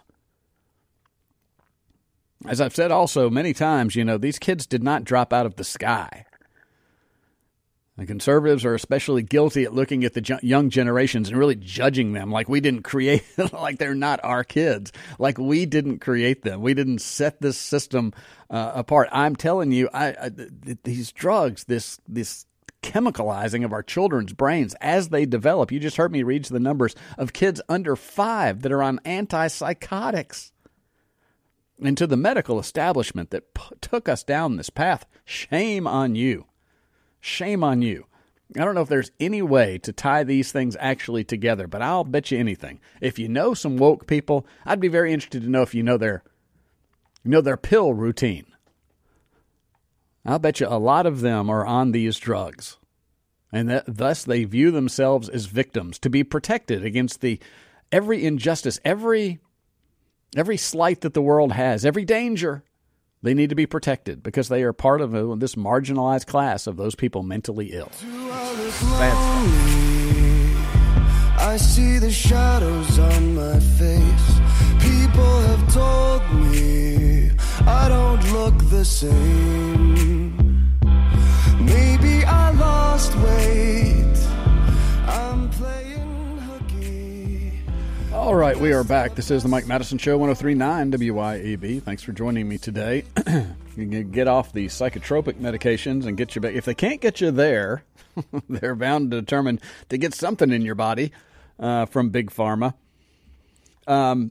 As I've said also many times, you know, these kids did not drop out of the sky. The conservatives are especially guilty at looking at the ju- young generations and really judging them like we didn't create, like they're not our kids, like we didn't create them. We didn't set this system uh, apart. I'm telling you, I, I th- these drugs, this this chemicalizing of our children's brains as they develop. You just heard me read the numbers of kids under five that are on antipsychotics. And to the medical establishment that p- took us down this path, shame on you. Shame on you. I don't know if there's any way to tie these things actually together, but I'll bet you anything. If you know some woke people, I'd be very interested to know if you know their, you know their pill routine. I'll bet you a lot of them are on these drugs, and that, thus they view themselves as victims to be protected against the every injustice, every every slight that the world has, every danger. They need to be protected because they are part of a, this marginalized class of those people mentally ill. I see the shadows on my face. People have told me I don't look the same. Maybe I lost weight. I'm playing hooky. All right, we are back. This is the Mike Madison Show, one oh three point nine W Y A B. Thanks for joining me today. You can get off the psychotropic medications and get you back. If they can't get you there, they're bound to determine to get something in your body uh, from Big Pharma. Um,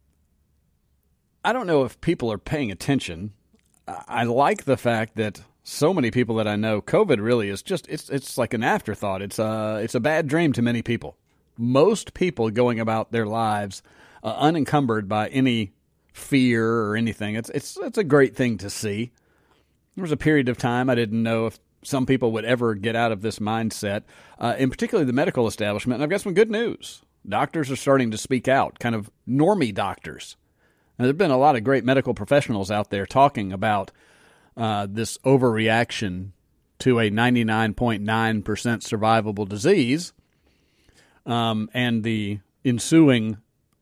I don't know if people are paying attention. I like the fact that so many people that I know, COVID really is just, it's it's like an afterthought. It's a, it's a bad dream to many people. Most people going about their lives uh, unencumbered by any fear or anything. It's it's it's a great thing to see. There was a period of time I didn't know if some people would ever get out of this mindset, uh, in particular the medical establishment. And I've got some good news. Doctors are starting to speak out, kind of normie doctors. Now, there have been a lot of great medical professionals out there talking about uh, this overreaction to a ninety-nine point nine percent survivable disease. Um, and the ensuing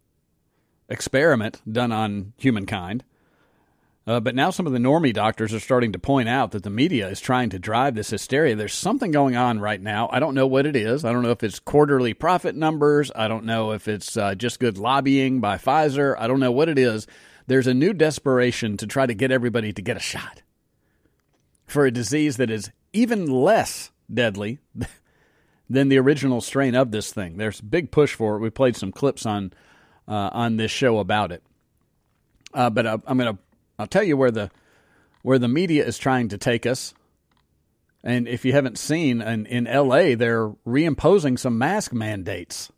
experiment done on humankind. Uh, but now some of the normie doctors are starting to point out that the media is trying to drive this hysteria. There's something going on right now. I don't know what it is. I don't know if it's quarterly profit numbers. I don't know if it's uh, just good lobbying by Pfizer. I don't know what it is. There's a new desperation to try to get everybody to get a shot for a disease that is even less deadly than the original strain of this thing. There's a big push for it. We played some clips on uh, on this show about it. Uh, but I, I'm going to I'll tell you where the where the media is trying to take us. And if you haven't seen, in, in L A, they're reimposing some mask mandates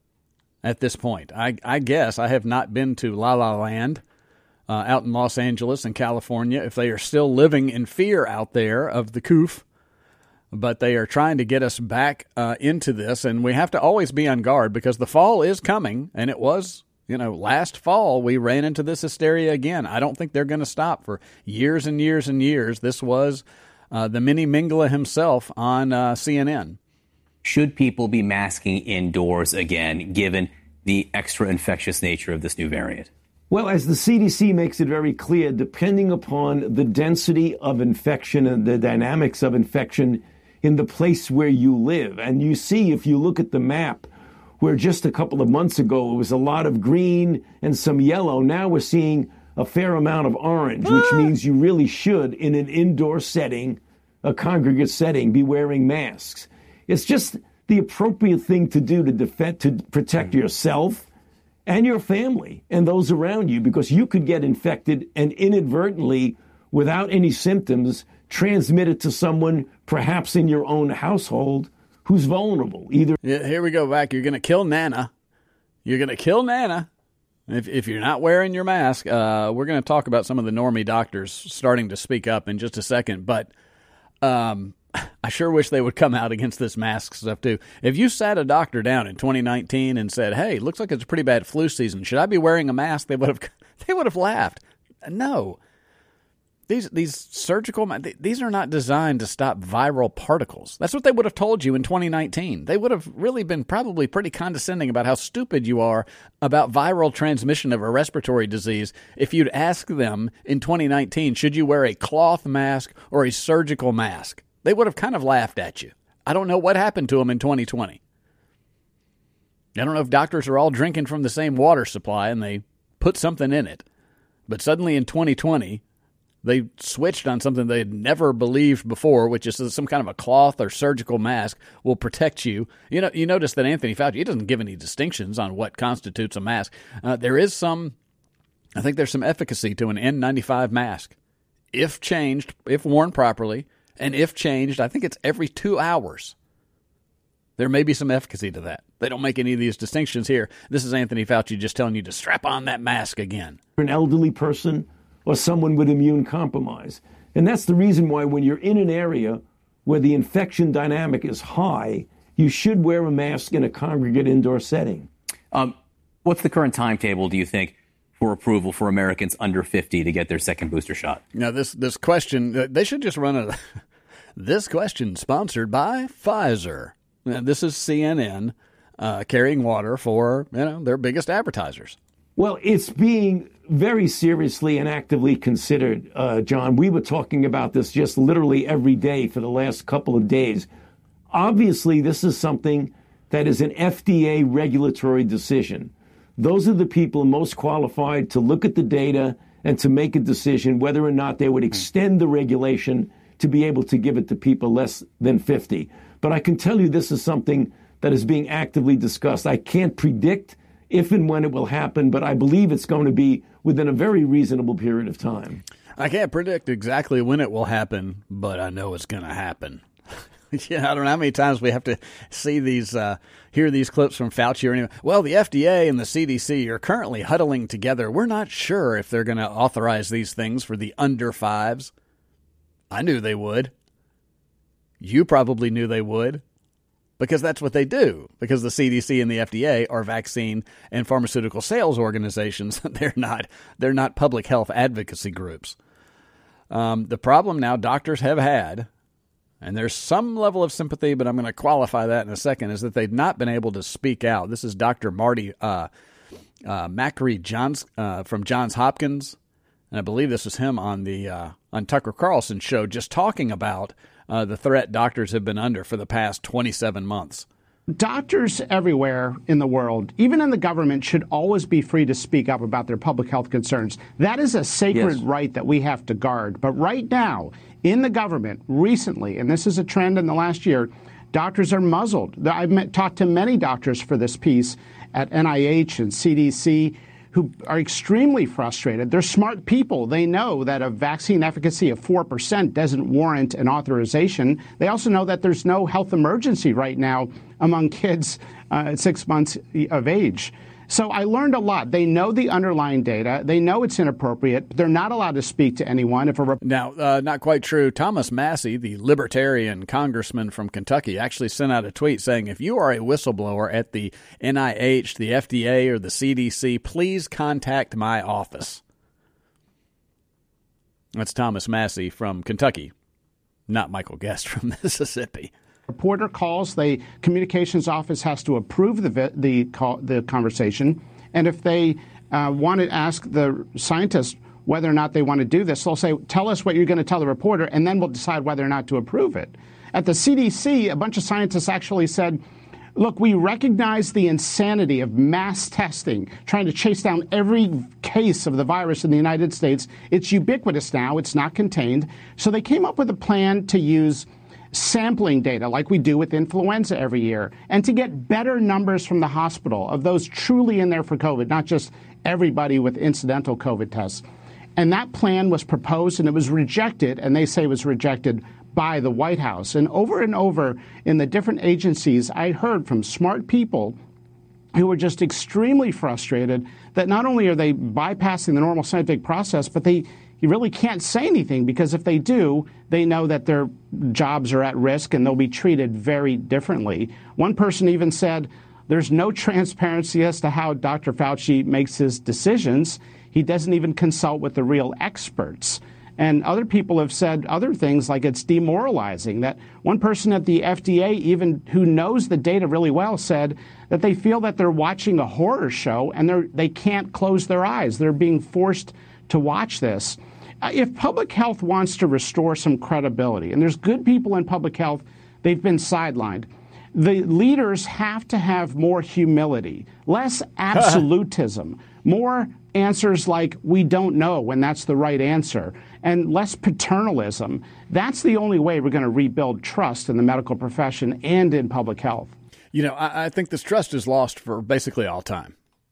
at this point. I, I guess I have not been to La La Land uh, out in Los Angeles and California, if they are still living in fear out there of the coof. But they are trying to get us back uh, into this, and we have to always be on guard because the fall is coming, and it was, you know, last fall we ran into this hysteria again. I don't think they're going to stop for years and years and years. This was uh, the mini Mingala himself on uh, C N N. Should people be masking indoors again, given the extra infectious nature of this new variant? Well, as the C D C makes it very clear, depending upon the density of infection and the dynamics of infection in the place where you live. And you see, if you look at the map, where just a couple of months ago it was a lot of green and some yellow, now we're seeing a fair amount of orange, ah! which means you really should, in an indoor setting, a congregate setting, be wearing masks. It's just the appropriate thing to do to defend, to protect yourself and your family and those around you, because you could get infected and inadvertently, without any symptoms, transmit it to someone perhaps in your own household who's vulnerable. Either yeah, here we go back. You're going to kill Nana. You're going to kill Nana if if you're not wearing your mask. Uh, we're going to talk about some of the normie doctors starting to speak up in just a second, but um, I sure wish they would come out against this mask stuff too. If you sat a doctor down in twenty nineteen and said, "Hey, looks like it's a pretty bad flu season. Should I be wearing a mask?" They would have they would have laughed. No. These these surgical, these are not designed to stop viral particles. That's what they would have told you in twenty nineteen. They would have really been probably pretty condescending about how stupid you are about viral transmission of a respiratory disease if you'd ask them in twenty nineteen, should you wear a cloth mask or a surgical mask? They would have kind of laughed at you. I don't know what happened to them in twenty twenty. I don't know if doctors are all drinking from the same water supply and they put something in it. But suddenly in twenty twenty, they switched on something they had never believed before, which is some kind of a cloth or surgical mask will protect you. You know, you notice that Anthony Fauci, he doesn't give any distinctions on what constitutes a mask. Uh, there is some, I think there's some efficacy to an N ninety-five mask. If changed, if worn properly, and if changed, I think it's every two hours. There may be some efficacy to that. They don't make any of these distinctions here. This is Anthony Fauci just telling you to strap on that mask again. An elderly person or someone with immune compromise. And that's the reason why when you're in an area where the infection dynamic is high, you should wear a mask in a congregate indoor setting. Um, what's the current timetable, do you think, for approval for Americans under fifty to get their second booster shot? Now, this, this question, they should just run a... This question sponsored by Pfizer. Now, this is C N N uh, carrying water for, you know, their biggest advertisers. Well, it's being very seriously and actively considered, uh, John. We were talking about this just literally every day for the last couple of days. Obviously, this is something that is an F D A regulatory decision. Those are the people most qualified to look at the data and to make a decision whether or not they would extend the regulation to be able to give it to people less than fifty. But I can tell you this is something that is being actively discussed. I can't predict if and when it will happen, but I believe it's going to be within a very reasonable period of time. I can't predict exactly when it will happen, but I know it's going to happen. Yeah, I don't know how many times we have to see these, uh, hear these clips from Fauci or anyone. Well, the F D A and the C D C are currently huddling together. We're not sure if they're going to authorize these things for the under fives. I knew they would. You probably knew they would, because that's what they do, because the C D C and the F D A are vaccine and pharmaceutical sales organizations. They're not, they're not public health advocacy groups. Um, the problem now doctors have had, and there's some level of sympathy, but I'm going to qualify that in a second, is that they've not been able to speak out. This is Doctor Marty uh, uh, Macri Johns, uh, from Johns Hopkins, and I believe this was him on the uh, on Tucker Carlson's show, just talking about Uh, the threat doctors have been under for the past twenty-seven months. Doctors everywhere in the world, even in the government, should always be free to speak up about their public health concerns. That is a sacred yes. right that we have to guard. But right now, in the government, recently, and this is a trend in the last year, doctors are muzzled. I've met, talked to many doctors for this piece at N I H and C D C who are extremely frustrated. They're smart people. They know that a vaccine efficacy of four percent doesn't warrant an authorization. They also know that there's no health emergency right now among kids uh, at six months of age. So I learned a lot. They know the underlying data. They know it's inappropriate. But they're not allowed to speak to anyone. If a rep- Now, uh, not quite true. Thomas Massie, the libertarian congressman from Kentucky, actually sent out a tweet saying, if you are a whistleblower at the N I H, the F D A, or the C D C, please contact my office. That's Thomas Massie from Kentucky, not Michael Guest from Mississippi. Reporter calls, the communications office has to approve the the call, the conversation, and if they uh, want to ask the scientist whether or not they want to do this, they'll say, tell us what you're going to tell the reporter, and then we'll decide whether or not to approve it. At the C D C, a bunch of scientists actually said, look, we recognize the insanity of mass testing, trying to chase down every case of the virus in the United States. It's ubiquitous now. It's not contained. So they came up with a plan to use sampling data like we do with influenza every year, and to get better numbers from the hospital of those truly in there for COVID, not just everybody with incidental COVID tests. And that plan was proposed and it was rejected, and they say it was rejected by the White House. And over and over in the different agencies, I heard from smart people who were just extremely frustrated that not only are they bypassing the normal scientific process, but they you really can't say anything, because if they do, they know that their jobs are at risk and they'll be treated very differently. One person even said there's no transparency as to how Doctor Fauci makes his decisions. He doesn't even consult with the real experts. And other people have said other things like it's demoralizing. That one person at the F D A, even who knows the data really well, said that they feel that they're watching a horror show and they're, they can't close their eyes. They're being forced to watch this. Uh, if public health wants to restore some credibility, and there's good people in public health They've been sidelined. The leaders have to have more humility, less absolutism, more answers like we don't know when that's the right answer, and less paternalism. That's the only way we're going to rebuild trust in the medical profession and in public health. You know, I, I think this trust is lost for basically all time.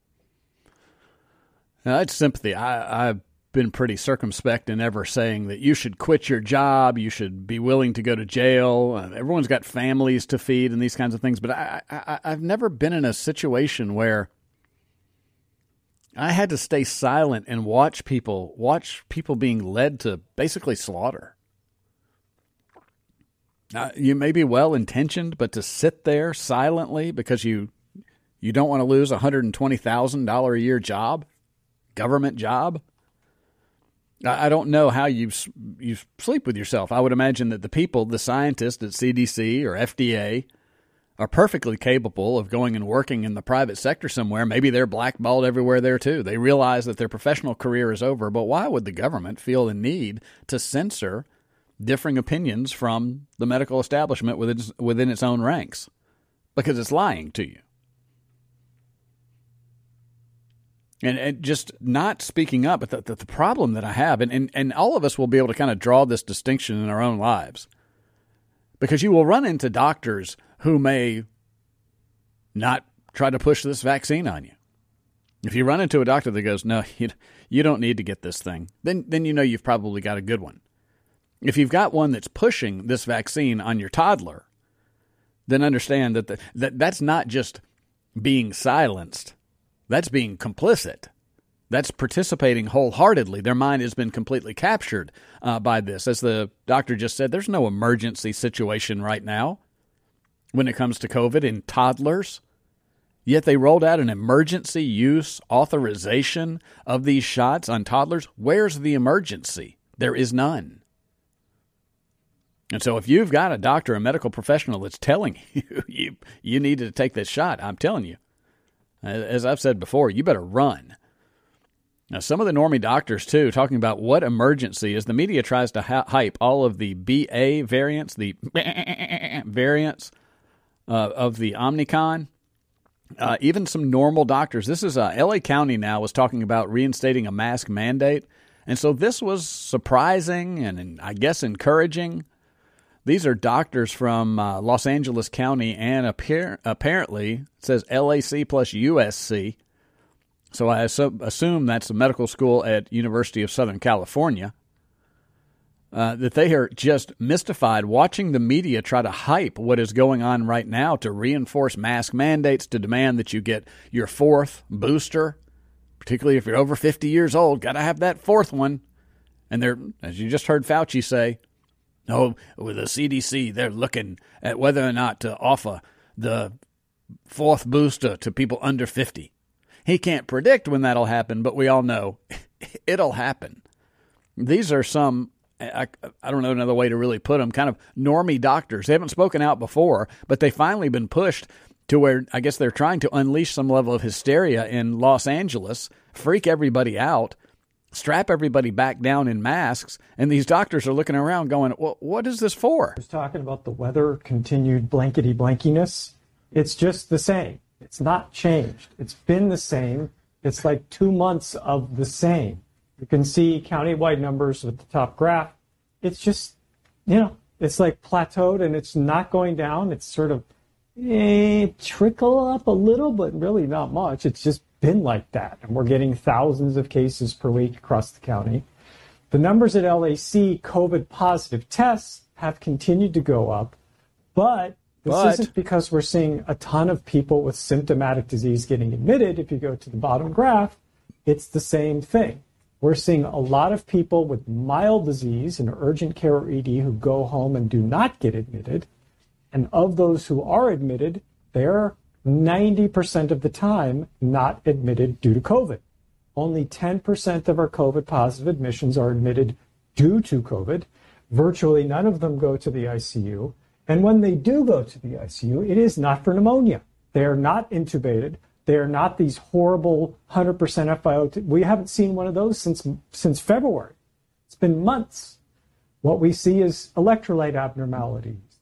Now, that's sympathy. I, I've been pretty circumspect in ever saying that you should quit your job, you should be willing to go to jail. Everyone's got families to feed and these kinds of things. But I, I, I've never been in a situation where I had to stay silent and watch people, watch people being led to basically slaughter. Uh, you may be well-intentioned, but to sit there silently because you you don't want to lose a one hundred twenty thousand dollars a year job, government job, I don't know how you you sleep with yourself. I would imagine that the people, the scientists at C D C or F D A, are perfectly capable of going and working in the private sector somewhere. Maybe they're blackballed everywhere there too. They realize that their professional career is over, but why would the government feel the need to censor differing opinions from the medical establishment within, within its own ranks? Because it's lying to you. And, and just not speaking up, but the, the, the problem that I have, and, and, and all of us will be able to kind of draw this distinction in our own lives, because you will run into doctors who may not try to push this vaccine on you. If you run into a doctor that goes, no, you, you don't need to get this thing, then, then you know you've probably got a good one. If you've got one that's pushing this vaccine on your toddler, then understand that the, that that's not just being silenced. That's being complicit. That's participating wholeheartedly. Their mind has been completely captured uh, by this. As the doctor just said, there's no emergency situation right now when it comes to COVID in toddlers. Yet they rolled out an emergency use authorization of these shots on toddlers. Where's the emergency? There is none. And so if you've got a doctor, a medical professional that's telling you you, you need to take this shot, I'm telling you, as I've said before, you better run. Now, some of the normie doctors, too, talking about what emergency, as the media tries to hype all of the B A variants, the variants uh, of the Omicron, uh, even some normal doctors. This is uh, L A County now was talking about reinstating a mask mandate. And so this was surprising and, and I guess encouraging. These are doctors from uh, Los Angeles County and appear, apparently it says L A C plus U S C. So I assume, assume that's a medical school at University of Southern California. Uh, that they are just mystified watching the media try to hype what is going on right now to reinforce mask mandates, to demand that you get your fourth booster, particularly if you're over fifty years old. Got to have that fourth one. And they're, as you just heard Fauci say, no, with the C D C, they're looking at whether or not to offer the fourth booster to people under fifty. He can't predict when that'll happen, but we all know it'll happen. These are some, I, I don't know another way to really put them, kind of normie doctors. They haven't spoken out before, but they've finally been pushed to where I guess they're trying to unleash some level of hysteria in Los Angeles, freak everybody out, strap everybody back down in masks, and these doctors are looking around going, well, what is this for? I was talking about the weather continued blankety blankiness. It's just the same. It's not changed. It's been the same. It's like two months of the same. You can see county-wide numbers with the top graph. It's just, you know, it's like plateaued and it's not going down. It's sort of eh, trickle up a little, but really not much. It's just been like that, and we're getting thousands of cases per week across the county. The numbers at L A C COVID positive tests have continued to go up, but this but. isn't because we're seeing a ton of people with symptomatic disease getting admitted. If you go to the bottom graph, it's the same thing. We're seeing a lot of people with mild disease in urgent care or E D who go home and do not get admitted, and of those who are admitted, they're ninety percent of the time not admitted due to COVID. Only ten percent of our COVID positive admissions are admitted due to COVID. Virtually none of them go to the I C U. And when they do go to the I C U, it is not for pneumonia. They are not intubated. They are not these horrible one hundred percent F I O. We haven't seen one of those since, since February. It's been months. What we see is electrolyte abnormalities,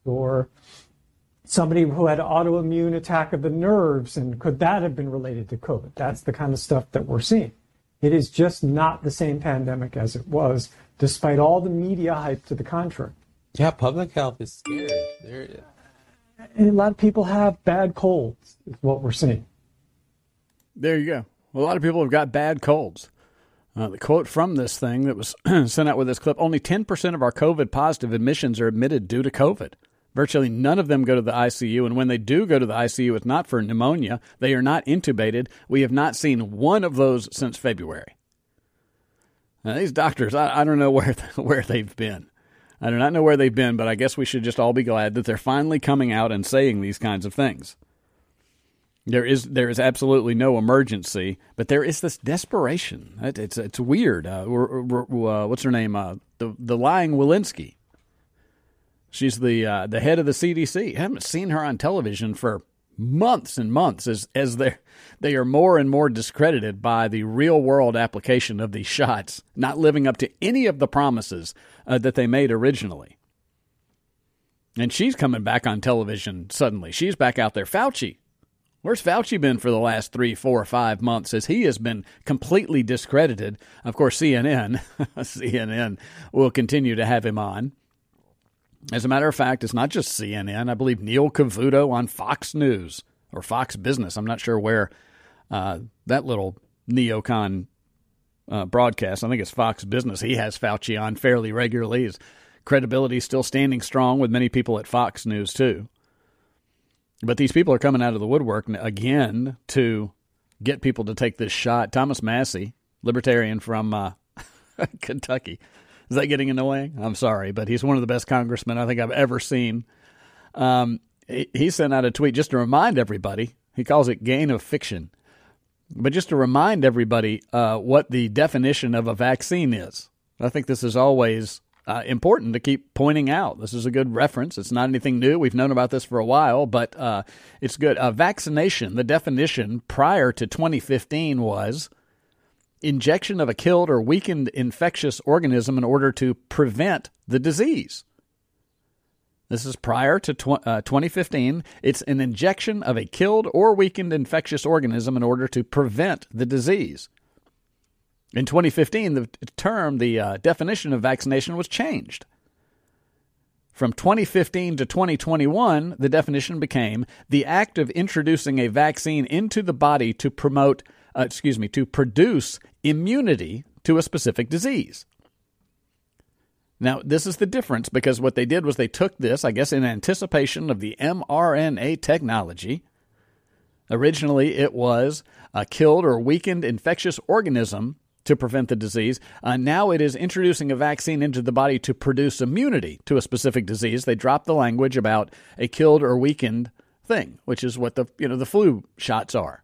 or somebody who had autoimmune attack of the nerves, and could that have been related to COVID? That's the kind of stuff that we're seeing. It is just not the same pandemic as it was, despite all the media hype to the contrary. Yeah, public health is scared. There, And a lot of people have bad colds, is what we're seeing. There you go. Well, a lot of people have got bad colds. Uh, the quote from this thing that was sent out with this clip, only ten percent of our COVID-positive admissions are admitted due to COVID. Virtually none of them go to the I C U, and when they do go to the I C U, it's not for pneumonia. They are not intubated. We have not seen one of those since February. Now, these doctors, I, I don't know where where they've been. I do not know where they've been, but I guess we should just all be glad that they're finally coming out and saying these kinds of things. There is there is absolutely no emergency, but there is this desperation. It, it's it's weird. Uh, we're, we're, uh, what's her name? Uh, the the lying Walensky. She's the uh, the head of the C D C. I haven't seen her on television for months and months as as they they are more and more discredited by the real world application of these shots, not living up to any of the promises uh, that they made originally. And she's coming back on television suddenly. She's back out there. Fauci. Where's Fauci been for the last three, four, five months as he has been completely discredited? Of course, C N N, C N N will continue to have him on. As a matter of fact, it's not just C N N. I believe Neil Cavuto on Fox News or Fox Business. I'm not sure where uh, that little neocon uh, broadcast, I think it's Fox Business. He has Fauci on fairly regularly. His credibility is still standing strong with many people at Fox News, too. But these people are coming out of the woodwork again to get people to take this shot. Thomas Massie, libertarian from uh, Kentucky. Is that getting annoying? I'm sorry, but he's one of the best congressmen I think I've ever seen. Um, he, he sent out a tweet just to remind everybody. He calls it gain of fiction. But just to remind everybody uh, what the definition of a vaccine is. I think this is always Uh, important to keep pointing out. This is a good reference. It's not anything new. We've known about this for a while, but uh, it's good. Uh, vaccination, the definition prior to twenty fifteen was injection of a killed or weakened infectious organism in order to prevent the disease. This is prior to tw- uh, twenty fifteen. It's an injection of a killed or weakened infectious organism in order to prevent the disease. In twenty fifteen, the term, the uh, definition of vaccination was changed. From twenty fifteen to twenty twenty-one, the definition became the act of introducing a vaccine into the body to promote, uh, excuse me, to produce immunity to a specific disease. Now, this is the difference because what they did was they took this, I guess, in anticipation of the mRNA technology. Originally, it was a killed or weakened infectious organism to prevent the disease. Uh, now it is introducing a vaccine into the body to produce immunity to a specific disease. They dropped the language about a killed or weakened thing, which is what the you know the flu shots are.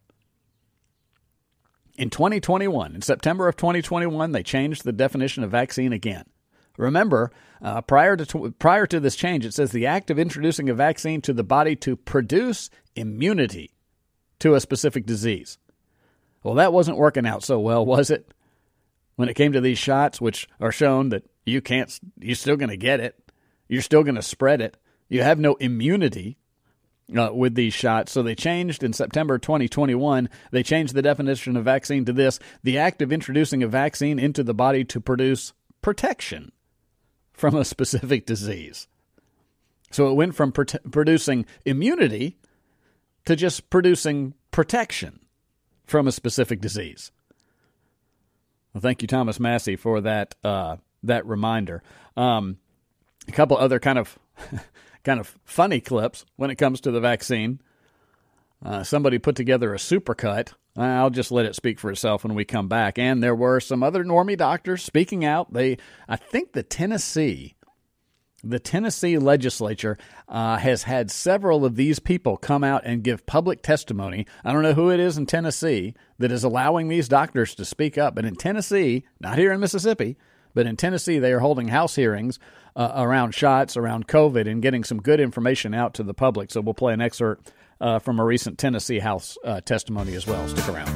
In twenty twenty-one, in September of twenty twenty-one, they changed the definition of vaccine again. Remember, uh, prior to tw- prior to this change, it says the act of introducing a vaccine to the body to produce immunity to a specific disease. Well, that wasn't working out so well, was it? When it came to these shots, which are shown that you can't, you're still going to get it. You're still going to spread it. You have no immunity uh, with these shots. So they changed in September twenty twenty-one. They changed the definition of vaccine to this: the act of introducing a vaccine into the body to produce protection from a specific disease. So it went from prote- producing immunity to just producing protection from a specific disease. Well, thank you, Thomas Massie, for that uh, that reminder. Um, a couple other kind of kind of funny clips when it comes to the vaccine. Uh, somebody put together a supercut. I'll just let it speak for itself when we come back. And there were some other normie doctors speaking out. They, I think, the Tennessee, the Tennessee legislature uh, has had several of these people come out and give public testimony. I don't know who it is in Tennessee that is allowing these doctors to speak up. But in Tennessee, not here in Mississippi, but in Tennessee, they are holding House hearings uh, around shots, around COVID, and getting some good information out to the public. So we'll play an excerpt uh, from a recent Tennessee House uh, testimony as well. Stick around.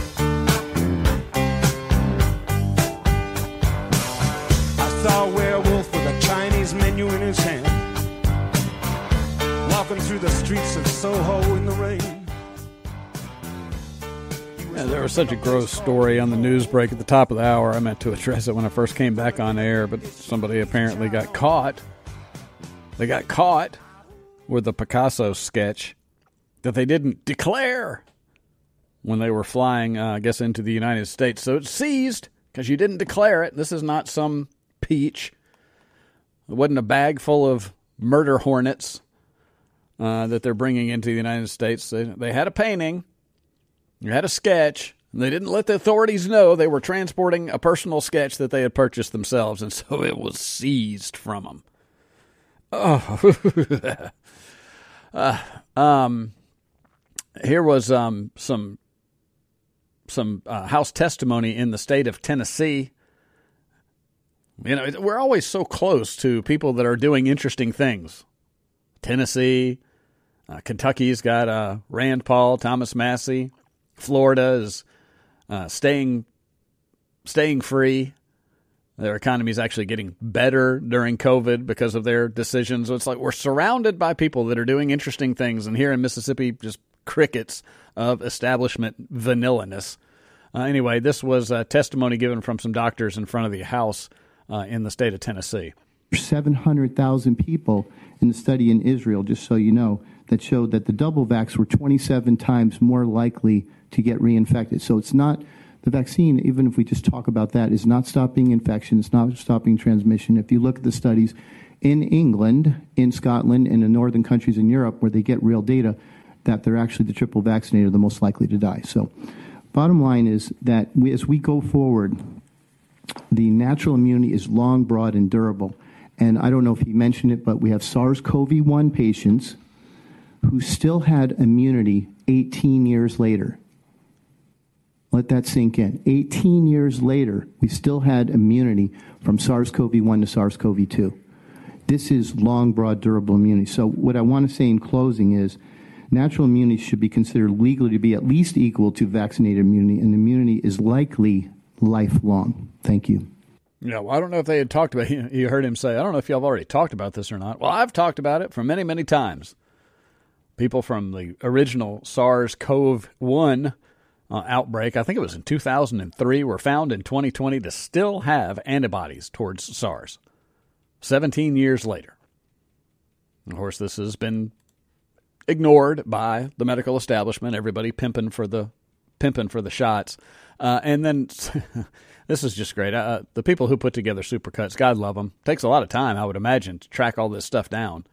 I saw where we walking through the streets of Soho in the rain. Yeah, there was such a gross story on the news break at the top of the hour. I meant to address it when I first came back on air, but somebody apparently got caught. They got caught with the Picasso sketch that they didn't declare when they were flying, uh, I guess, into the United States. So it's seized because you didn't declare it. This is not some peach. It wasn't a bag full of murder hornets uh, that they're bringing into the United States. They, they had a painting. You had a sketch. And they didn't let the authorities know they were transporting a personal sketch that they had purchased themselves, and so it was seized from them. Oh. uh, um, here was um, some some uh, House testimony in the state of Tennessee. You know, we're always so close to people that are doing interesting things. Tennessee, uh, Kentucky's got uh, Rand Paul, Thomas Massey. Florida is uh, staying staying free. Their economy is actually getting better during COVID because of their decisions. So it's like we're surrounded by people that are doing interesting things. And here in Mississippi, just crickets of establishment vanillaness. Uh, anyway, this was a testimony given from some doctors in front of the House uh, in the state of Tennessee. seven hundred thousand people in the study in Israel, just so you know, that showed that the double vax were twenty-seven times more likely to get reinfected. So it's not, the vaccine, even if we just talk about that, is not stopping infection, it's not stopping transmission. If you look at the studies in England, in Scotland, and in northern countries in Europe where they get real data, that they're actually the triple vaccinated are the most likely to die. So bottom line is that we, as we go forward, the natural immunity is long, broad, and durable. And I don't know if he mentioned it, but we have SARS-C o V one patients who still had immunity eighteen years later. Let that sink in. eighteen years later, we still had immunity from SARS-C o V one to SARS-C o V two. This is long, broad, durable immunity. So what I want to say in closing is natural immunity should be considered legally to be at least equal to vaccinated immunity, and immunity is likely lifelong. Thank you. Yeah, well, I don't know if they had talked about it. You heard him say, I don't know if y'all have already talked about this or not. Well, I've talked about it for many, many times. People from the original SARS-C o V one uh, outbreak, I think it was in two thousand three, were found in twenty twenty to still have antibodies towards SARS, seventeen years later. Of course, this has been ignored by the medical establishment, everybody pimping for the pimping for the shots. Uh, and then this is just great. Uh, the people who put together Supercuts, God love them. Takes a lot of time, I would imagine, to track all this stuff down.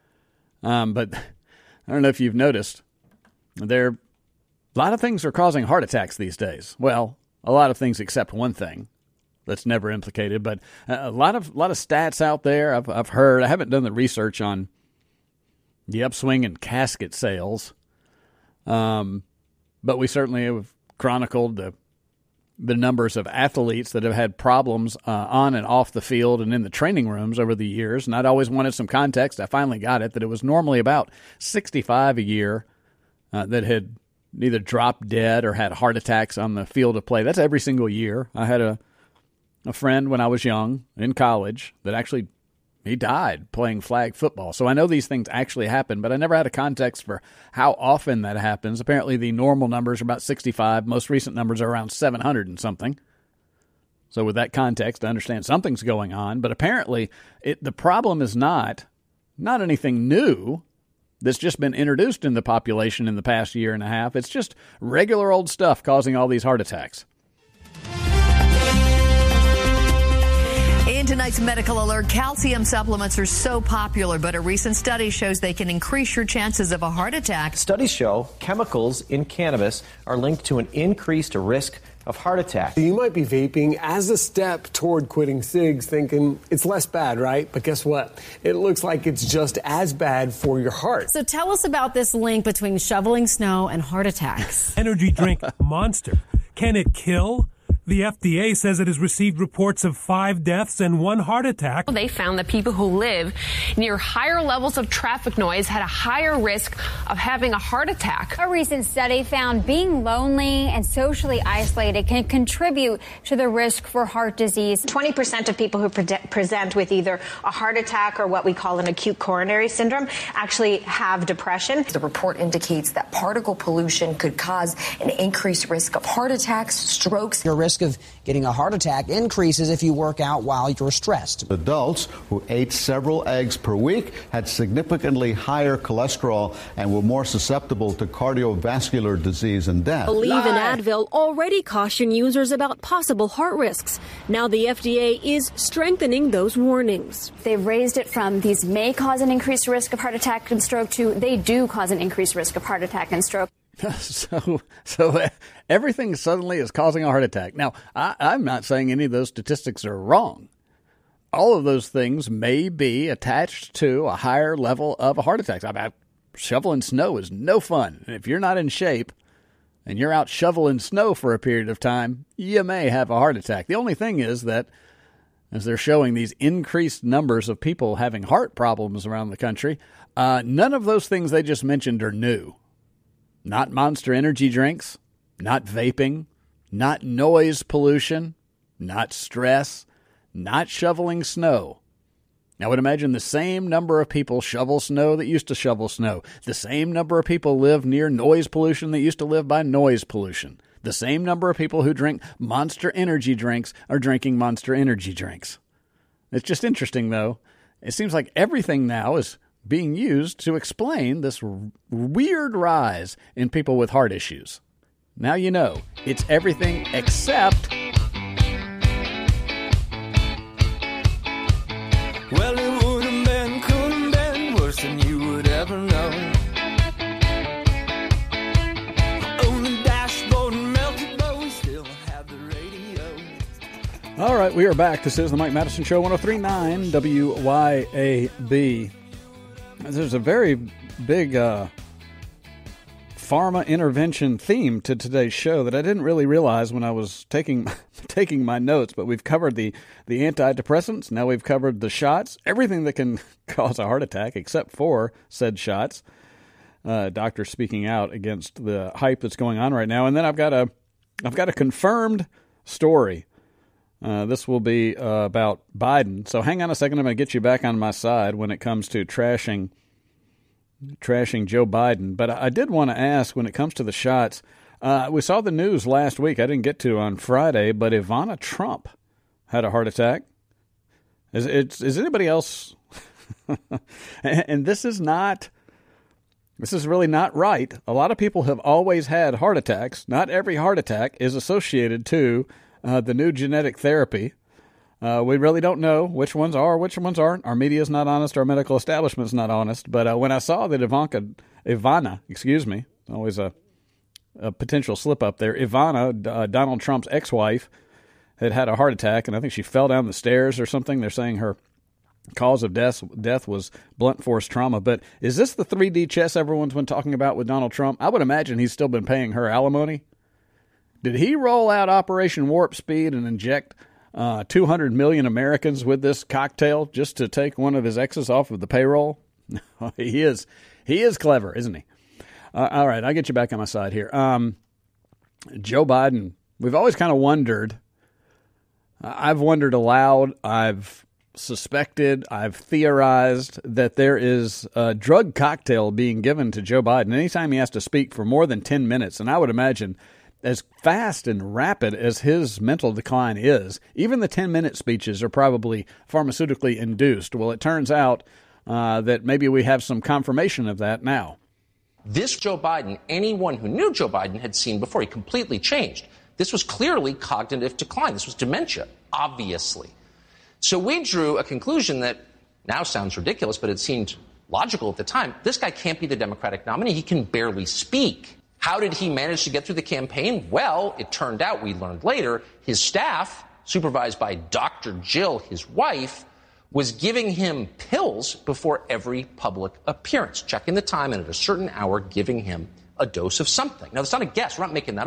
Um, but I don't know if you've noticed, there a lot of things are causing heart attacks these days. Well, a lot of things except one thing that's never implicated. But a lot of a lot of stats out there. I've I've heard. I haven't done the research on the upswing in casket sales, um, but we certainly have chronicled the the numbers of athletes that have had problems uh, on and off the field and in the training rooms over the years. And I'd always wanted some context. I finally got it, that it was normally about sixty-five a year uh, that had either dropped dead or had heart attacks on the field of play. That's every single year. I had a a friend when I was young in college that actually he died playing flag football. So I know these things actually happen, but I never had a context for how often that happens. Apparently the normal numbers are about sixty-five. Most recent numbers are around seven hundred and something. So with that context, I understand something's going on. But apparently it, the problem is not, not anything new that's just been introduced in the population in the past year and a half. It's just regular old stuff causing all these heart attacks. In tonight's medical alert, calcium supplements are so popular, but a recent study shows they can increase your chances of a heart attack. Studies show chemicals in cannabis are linked to an increased risk of heart attack. You might be vaping as a step toward quitting cigs, thinking it's less bad, right? But guess what? It looks like it's just as bad for your heart. So tell us about this link between shoveling snow and heart attacks. Energy drink Monster. Can it kill? The F D A says it has received reports of five deaths and one heart attack. They found that people who live near higher levels of traffic noise had a higher risk of having a heart attack. A recent study found being lonely and socially isolated can contribute to the risk for heart disease. twenty percent of people who pre- present with either a heart attack or what we call an acute coronary syndrome actually have depression. The report indicates that particle pollution could cause an increased risk of heart attacks, strokes. Your risk of getting a heart attack increases if you work out while you're stressed. Adults who ate several eggs per week had significantly higher cholesterol and were more susceptible to cardiovascular disease and death. Aleve and Advil already caution users about possible heart risks. Now the F D A is strengthening those warnings. They've raised it from these may cause an increased risk of heart attack and stroke to they do cause an increased risk of heart attack and stroke. So, so everything suddenly is causing a heart attack. Now, I, I'm not saying any of those statistics are wrong. All of those things may be attached to a higher level of a heart attack. I mean, shoveling snow is no fun. And if you're not in shape and you're out shoveling snow for a period of time, you may have a heart attack. The only thing is that as they're showing these increased numbers of people having heart problems around the country, uh, none of those things they just mentioned are new. Not Monster Energy drinks, not vaping, not noise pollution, not stress, not shoveling snow. I would imagine the same number of people shovel snow that used to shovel snow. The same number of people live near noise pollution that used to live by noise pollution. The same number of people who drink Monster Energy drinks are drinking Monster Energy drinks. It's just interesting, though. It seems like everything now is being used to explain this r- weird rise in people with heart issues. Now you know, it's everything except... Well, it would have been, could have been worse than you would ever know. On the dashboard and melted, but we still have the radio. All right, we are back. This is the Mike Madison Show, one oh three point nine W Y A B. There's a very big uh, pharma intervention theme to today's show that I didn't really realize when I was taking taking my notes, but we've covered the, the antidepressants, now we've covered the shots, everything that can cause a heart attack except for said shots. Uh, doctors speaking out against the hype that's going on right now. And then I've got a I've got a confirmed story. Uh, this will be uh, about Biden. So hang on a second. I'm going to get you back on my side when it comes to trashing trashing Joe Biden. But I did want to ask, when it comes to the shots, uh, we saw the news last week. I didn't get to on Friday, but Ivana Trump had a heart attack. Is, is, is anybody else? And this is not, this is really not right. A lot of people have always had heart attacks. Not every heart attack is associated to Uh, the new genetic therapy. Uh, we really don't know which ones are, which ones aren't. Our media is not honest. Our medical establishment is not honest. But uh, when I saw that Ivanka, Ivana, excuse me, always a, a potential slip up there, Ivana, uh, Donald Trump's ex-wife, had had a heart attack, and I think she fell down the stairs or something. They're saying her cause of death death was blunt force trauma. But is this the three D chess everyone's been talking about with Donald Trump? I would imagine he's still been paying her alimony. Did he roll out Operation Warp Speed and inject uh, two hundred million Americans with this cocktail just to take one of his exes off of the payroll? he is he is clever, isn't he? Uh, all right, I'll get you back on my side here. Um, Joe Biden, we've always kind of wondered. I've wondered aloud. I've suspected, I've theorized that there is a drug cocktail being given to Joe Biden anytime he has to speak for more than ten minutes. And I would imagine, as fast and rapid as his mental decline is, even the ten-minute speeches are probably pharmaceutically induced. Well, it turns out uh, that maybe we have some confirmation of that now. This Joe Biden, anyone who knew Joe Biden had seen before. He completely changed. This was clearly cognitive decline. This was dementia, obviously. So we drew a conclusion that now sounds ridiculous, but it seemed logical at the time. This guy can't be the Democratic nominee. He can barely speak. How did he manage to get through the campaign? Well, it turned out, we learned later, his staff, supervised by Doctor Jill, his wife, was giving him pills before every public appearance, checking the time and at a certain hour giving him a dose of something. Now, that's not a guess. We're not making that up.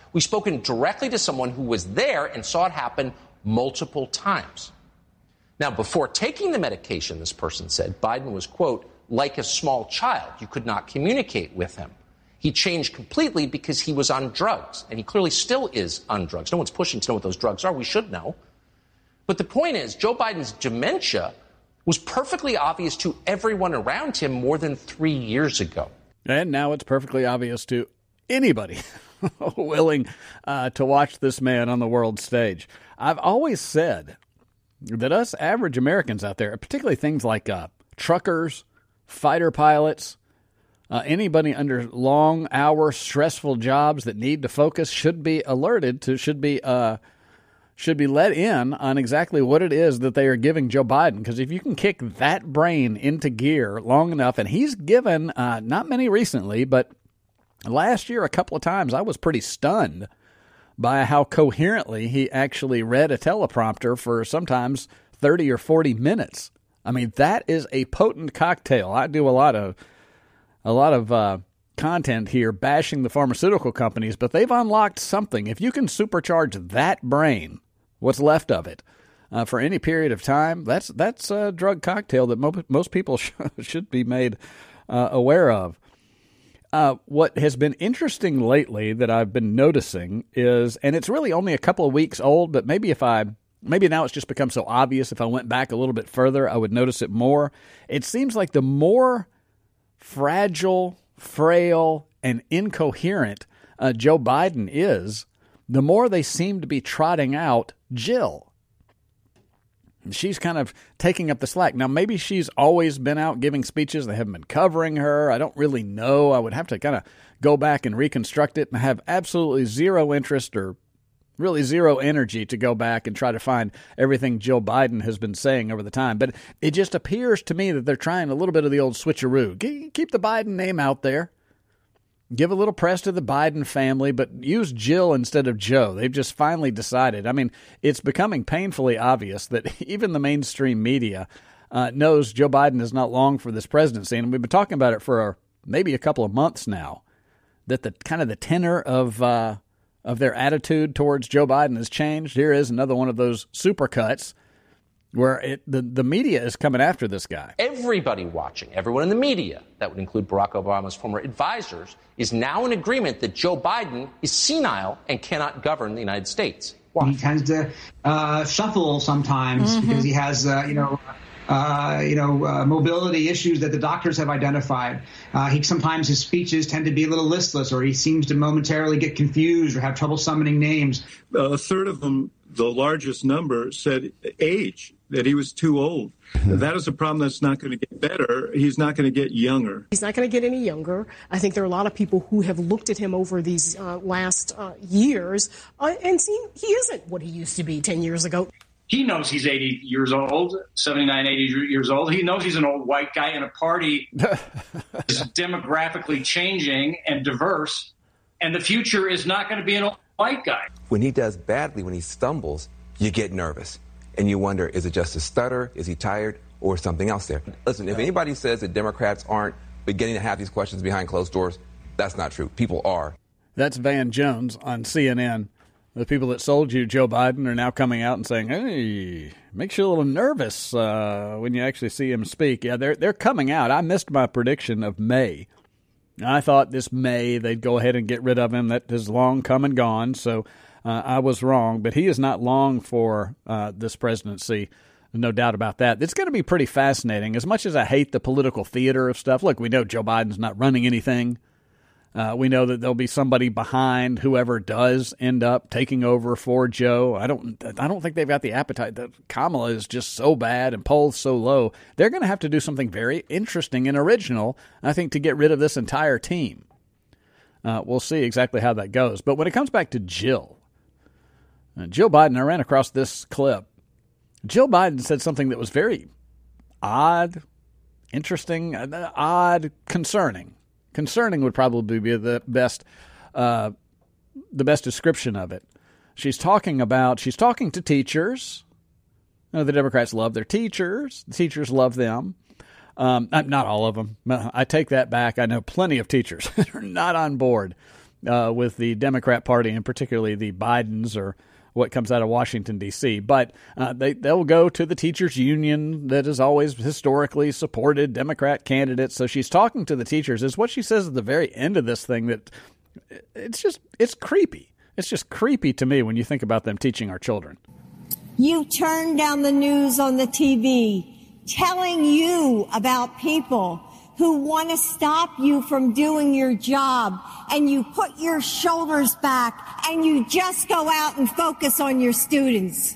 We've spoken directly to someone who was there and saw it happen multiple times. Now, before taking the medication, this person said, Biden was, quote, like a small child. You could not communicate with him. He changed completely because he was on drugs, and he clearly still is on drugs. No one's pushing to know what those drugs are. We should know. But the point is, Joe Biden's dementia was perfectly obvious to everyone around him more than three years ago. And now it's perfectly obvious to anybody willing uh, to watch this man on the world stage. I've always said that us average Americans out there, particularly things like uh, truckers, fighter pilots, uh, anybody under long-hour, stressful jobs that need to focus should be alerted to, should be uh, should be let in on exactly what it is that they are giving Joe Biden. Because if you can kick that brain into gear long enough, and he's given, uh, not many recently, but last year a couple of times, I was pretty stunned by how coherently he actually read a teleprompter for sometimes thirty or forty minutes. I mean, that is a potent cocktail. I do a lot of a lot of uh, content here bashing the pharmaceutical companies, but they've unlocked something. If you can supercharge that brain, what's left of it, uh, for any period of time, that's that's a drug cocktail that mo- most people sh- should be made uh, aware of. Uh, what has been interesting lately that I've been noticing is, and it's really only a couple of weeks old, but maybe if I, maybe now it's just become so obvious, if I went back a little bit further, I would notice it more. It seems like the more fragile, frail, and incoherent uh, Joe Biden is, the more they seem to be trotting out Jill. She's kind of taking up the slack. Now, maybe she's always been out giving speeches. They haven't been covering her. I don't really know. I would have to kind of go back and reconstruct it, and I have absolutely zero interest or really zero energy to go back and try to find everything Joe Biden has been saying over the time. But it just appears to me that they're trying a little bit of the old switcheroo. Keep the Biden name out there. Give a little press to the Biden family, but use Jill instead of Joe. They've just finally decided. I mean, it's becoming painfully obvious that even the mainstream media uh, knows Joe Biden is not long for this presidency. And we've been talking about it for maybe a couple of months now, that the kind of the tenor of uh, of their attitude towards Joe Biden has changed. Here is another one of those supercuts where it, the, the media is coming after this guy. Everybody watching, everyone in the media, that would include Barack Obama's former advisors, is now in agreement that Joe Biden is senile and cannot govern the United States. Why? He tends to uh, shuffle sometimes mm-hmm. because he has, uh, you know, uh, you know, uh, mobility issues that the doctors have identified. Uh, he sometimes his speeches tend to be a little listless, or he seems to momentarily get confused or have trouble summoning names. Uh, a third of them, the largest number, said age, that he was too old. Mm-hmm. That is a problem that's not going to get better. He's not going to get younger. He's not going to get any younger. I think there are a lot of people who have looked at him over these uh, last uh, years uh, and seen he isn't what he used to be ten years ago. He knows he's eighty years old, seventy-nine, eighty years old. He knows he's an old white guy in a party is demographically changing and diverse, and the future is not going to be an old white guy. When he does badly, when he stumbles, you get nervous. And you wonder, is it just a stutter? Is he tired? Or something else there? Listen, if anybody says that Democrats aren't beginning to have these questions behind closed doors, that's not true. People are. That's Van Jones on C N N. The people that sold you Joe Biden are now coming out and saying, hey, makes you a little nervous uh, when you actually see him speak. Yeah, they're, they're coming out. I missed my prediction of May. I thought this May they'd go ahead and get rid of him. That has long come and gone, so uh, I was wrong. But he is not long for uh, this presidency, no doubt about that. It's going to be pretty fascinating. As much as I hate the political theater of stuff, look, we know Joe Biden's not running anything. Uh, we know that there'll be somebody behind whoever does end up taking over for Joe. I don't I don't think they've got the appetite. That Kamala is just so bad and polls so low. They're going to have to do something very interesting and original, I think, to get rid of this entire team. Uh, we'll see exactly how that goes. But when it comes back to Jill, uh, Jill Biden, I ran across this clip. Jill Biden said something that was very odd, interesting, uh, odd, concerning. Concerning would probably be the best, uh, the best description of it. She's talking about, she's talking to teachers. You know, the Democrats love their teachers. The teachers love them. Um, not all of them. I take that back. I know plenty of teachers that are not on board uh, with the Democrat Party, and particularly the Bidens or what comes out of Washington, D C. But uh, they, they'll go to the teachers' union that has always historically supported Democrat candidates. So she's talking to the teachers. Is what she says at the very end of this thing that it's just, it's creepy. It's just creepy to me when you think about them teaching our children. You turn down the news on the T V, telling you about people who want to stop you from doing your job, and you put your shoulders back and you just go out and focus on your students.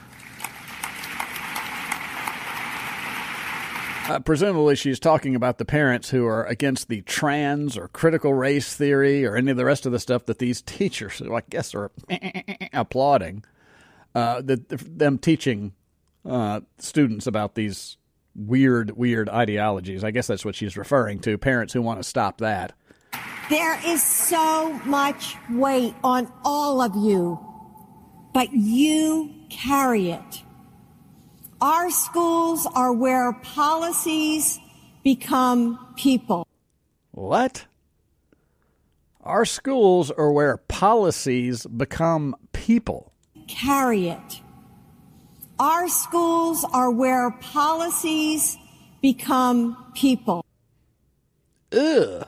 Uh, presumably she's talking about the parents who are against the trans or critical race theory or any of the rest of the stuff that these teachers, I guess, are applauding, uh, that them teaching uh, students about these weird, weird ideologies. I guess that's what she's referring to, parents who want to stop that. There is so much weight on all of you, but you carry it. Our schools are where policies become people. What? Our schools are where policies become people. Carry it. Our schools are where policies become people. Ugh.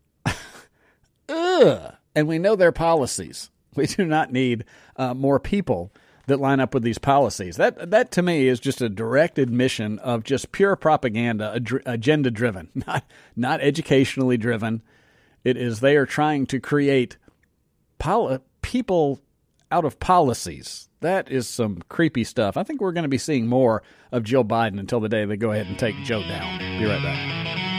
Ugh. And we know their policies. We do not need uh, more people that line up with these policies. That, that to me, is just a direct admission of just pure propaganda, agenda-driven, not, not educationally driven. It is they are trying to create poli- people out of policies. That is some creepy stuff. I think we're going to be seeing more of Joe Biden until the day they go ahead and take Joe down. Be right back.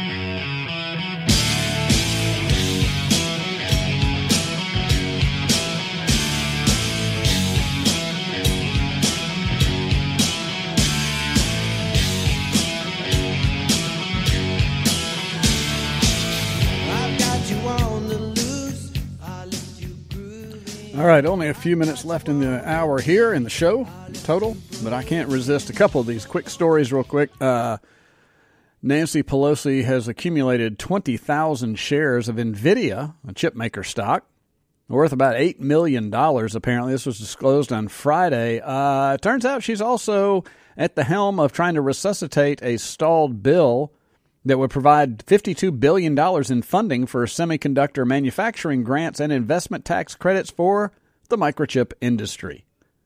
All right, only a few minutes left in the hour here in the show total, but I can't resist a couple of these quick stories real quick. Uh, Nancy Pelosi has accumulated twenty thousand shares of NVIDIA, a chip maker stock, worth about eight million dollars, apparently. This was disclosed on Friday. Uh, it turns out she's also at the helm of trying to resuscitate a stalled bill that would provide fifty-two billion dollars in funding for semiconductor manufacturing grants and investment tax credits for the microchip industry.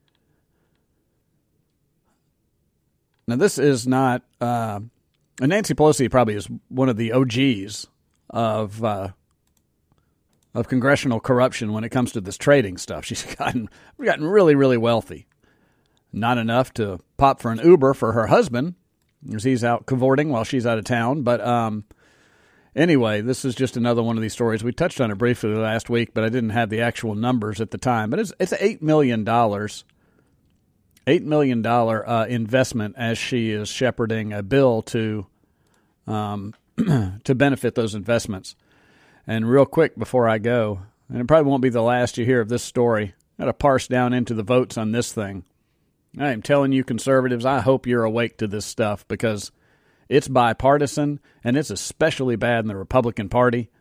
Now, this is not... Uh, Nancy Pelosi probably is one of the O Gs of uh, of congressional corruption when it comes to this trading stuff. She's gotten, gotten really, really wealthy. Not enough to pop for an Uber for her husband, as he's out cavorting while she's out of town. But um, anyway, this is just another one of these stories. We touched on it briefly last week, but I didn't have the actual numbers at the time. But it's it's eight million dollars, eight million dollars uh, investment as she is shepherding a bill to um, to benefit those investments. And real quick before I go, and it probably won't be the last you hear of this story, I got to parse down into the votes on this thing. I am telling you, conservatives, I hope you're awake to this stuff, because it's bipartisan, and it's especially bad in the Republican Party.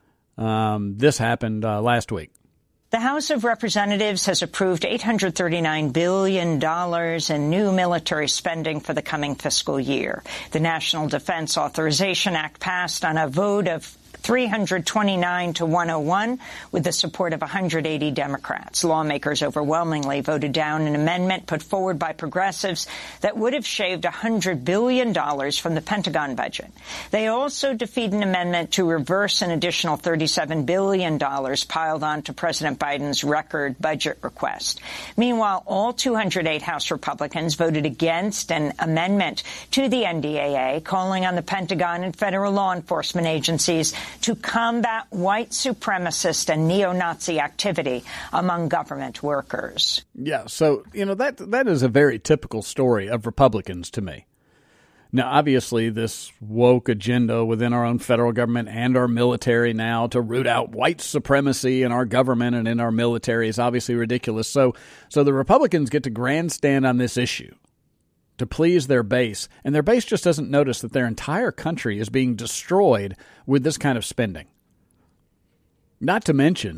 Um, this happened uh, last week. The House of Representatives has approved eight hundred thirty-nine billion dollars in new military spending for the coming fiscal year. The National Defense Authorization Act passed on a vote of three hundred twenty-nine to one oh one with the support of one hundred eighty Democrats. Lawmakers overwhelmingly voted down an amendment put forward by progressives that would have shaved one hundred billion dollars from the Pentagon budget. They also defeated an amendment to reverse an additional thirty-seven billion dollars piled onto President Biden's record budget request. Meanwhile, all two hundred eight House Republicans voted against an amendment to the N D A A calling on the Pentagon and federal law enforcement agencies to combat white supremacist and neo-Nazi activity among government workers. Yeah, so, you know, that that is a very typical story of Republicans to me. Now, obviously, this woke agenda within our own federal government and our military now to root out white supremacy in our government and in our military is obviously ridiculous. So, so the Republicans get to grandstand on this issue to please their base, and their base just doesn't notice that their entire country is being destroyed with this kind of spending. Not to mention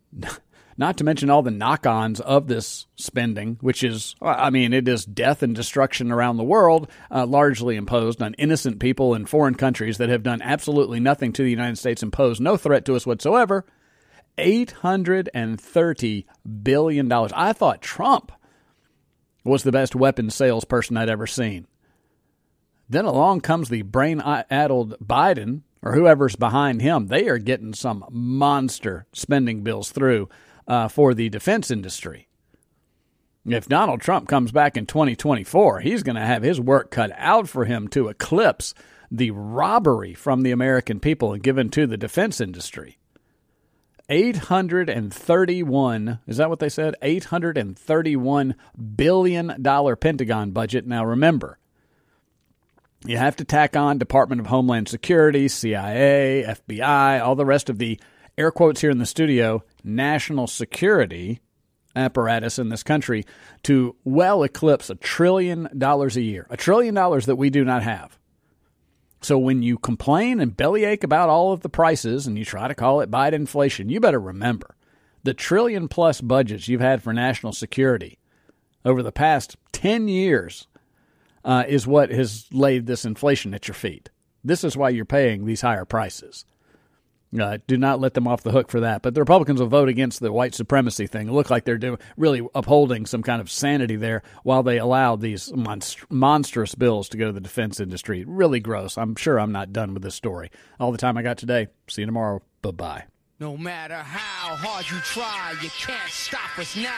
Not to mention all the knock-ons of this spending, which is, I mean, it is death and destruction around the world, uh, largely imposed on innocent people in foreign countries that have done absolutely nothing to the United States and pose no threat to us whatsoever. eight hundred thirty billion dollars. I thought Trump was the best weapons salesperson I'd ever seen. Then along comes the brain-addled Biden, or whoever's behind him. They are getting some monster spending bills through uh, for the defense industry. If Donald Trump comes back in twenty twenty-four, he's going to have his work cut out for him to eclipse the robbery from the American people and given to the defense industry. eight hundred thirty-one, is that what they said? eight hundred thirty-one billion dollars Pentagon budget. Now remember, you have to tack on Department of Homeland Security, C I A, F B I, all the rest of the, air quotes here in the studio, national security apparatus in this country to well eclipse a trillion dollars a year. A trillion dollars that we do not have. So when you complain and bellyache about all of the prices and you try to call it Biden inflation, you better remember the trillion plus budgets you've had for national security over the past ten years uh, is what has laid this inflation at your feet. This is why you're paying these higher prices. Uh, do not let them off the hook for that. But the Republicans will vote against the white supremacy thing. It looks like they're doing, really upholding some kind of sanity there while they allow these monst- monstrous bills to go to the defense industry. Really gross. I'm sure I'm not done with this story. All the time I got today. See you tomorrow. Bye-bye. No matter how hard you try, you can't stop us now.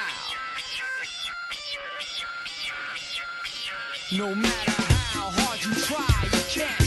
No matter how hard you try, you can't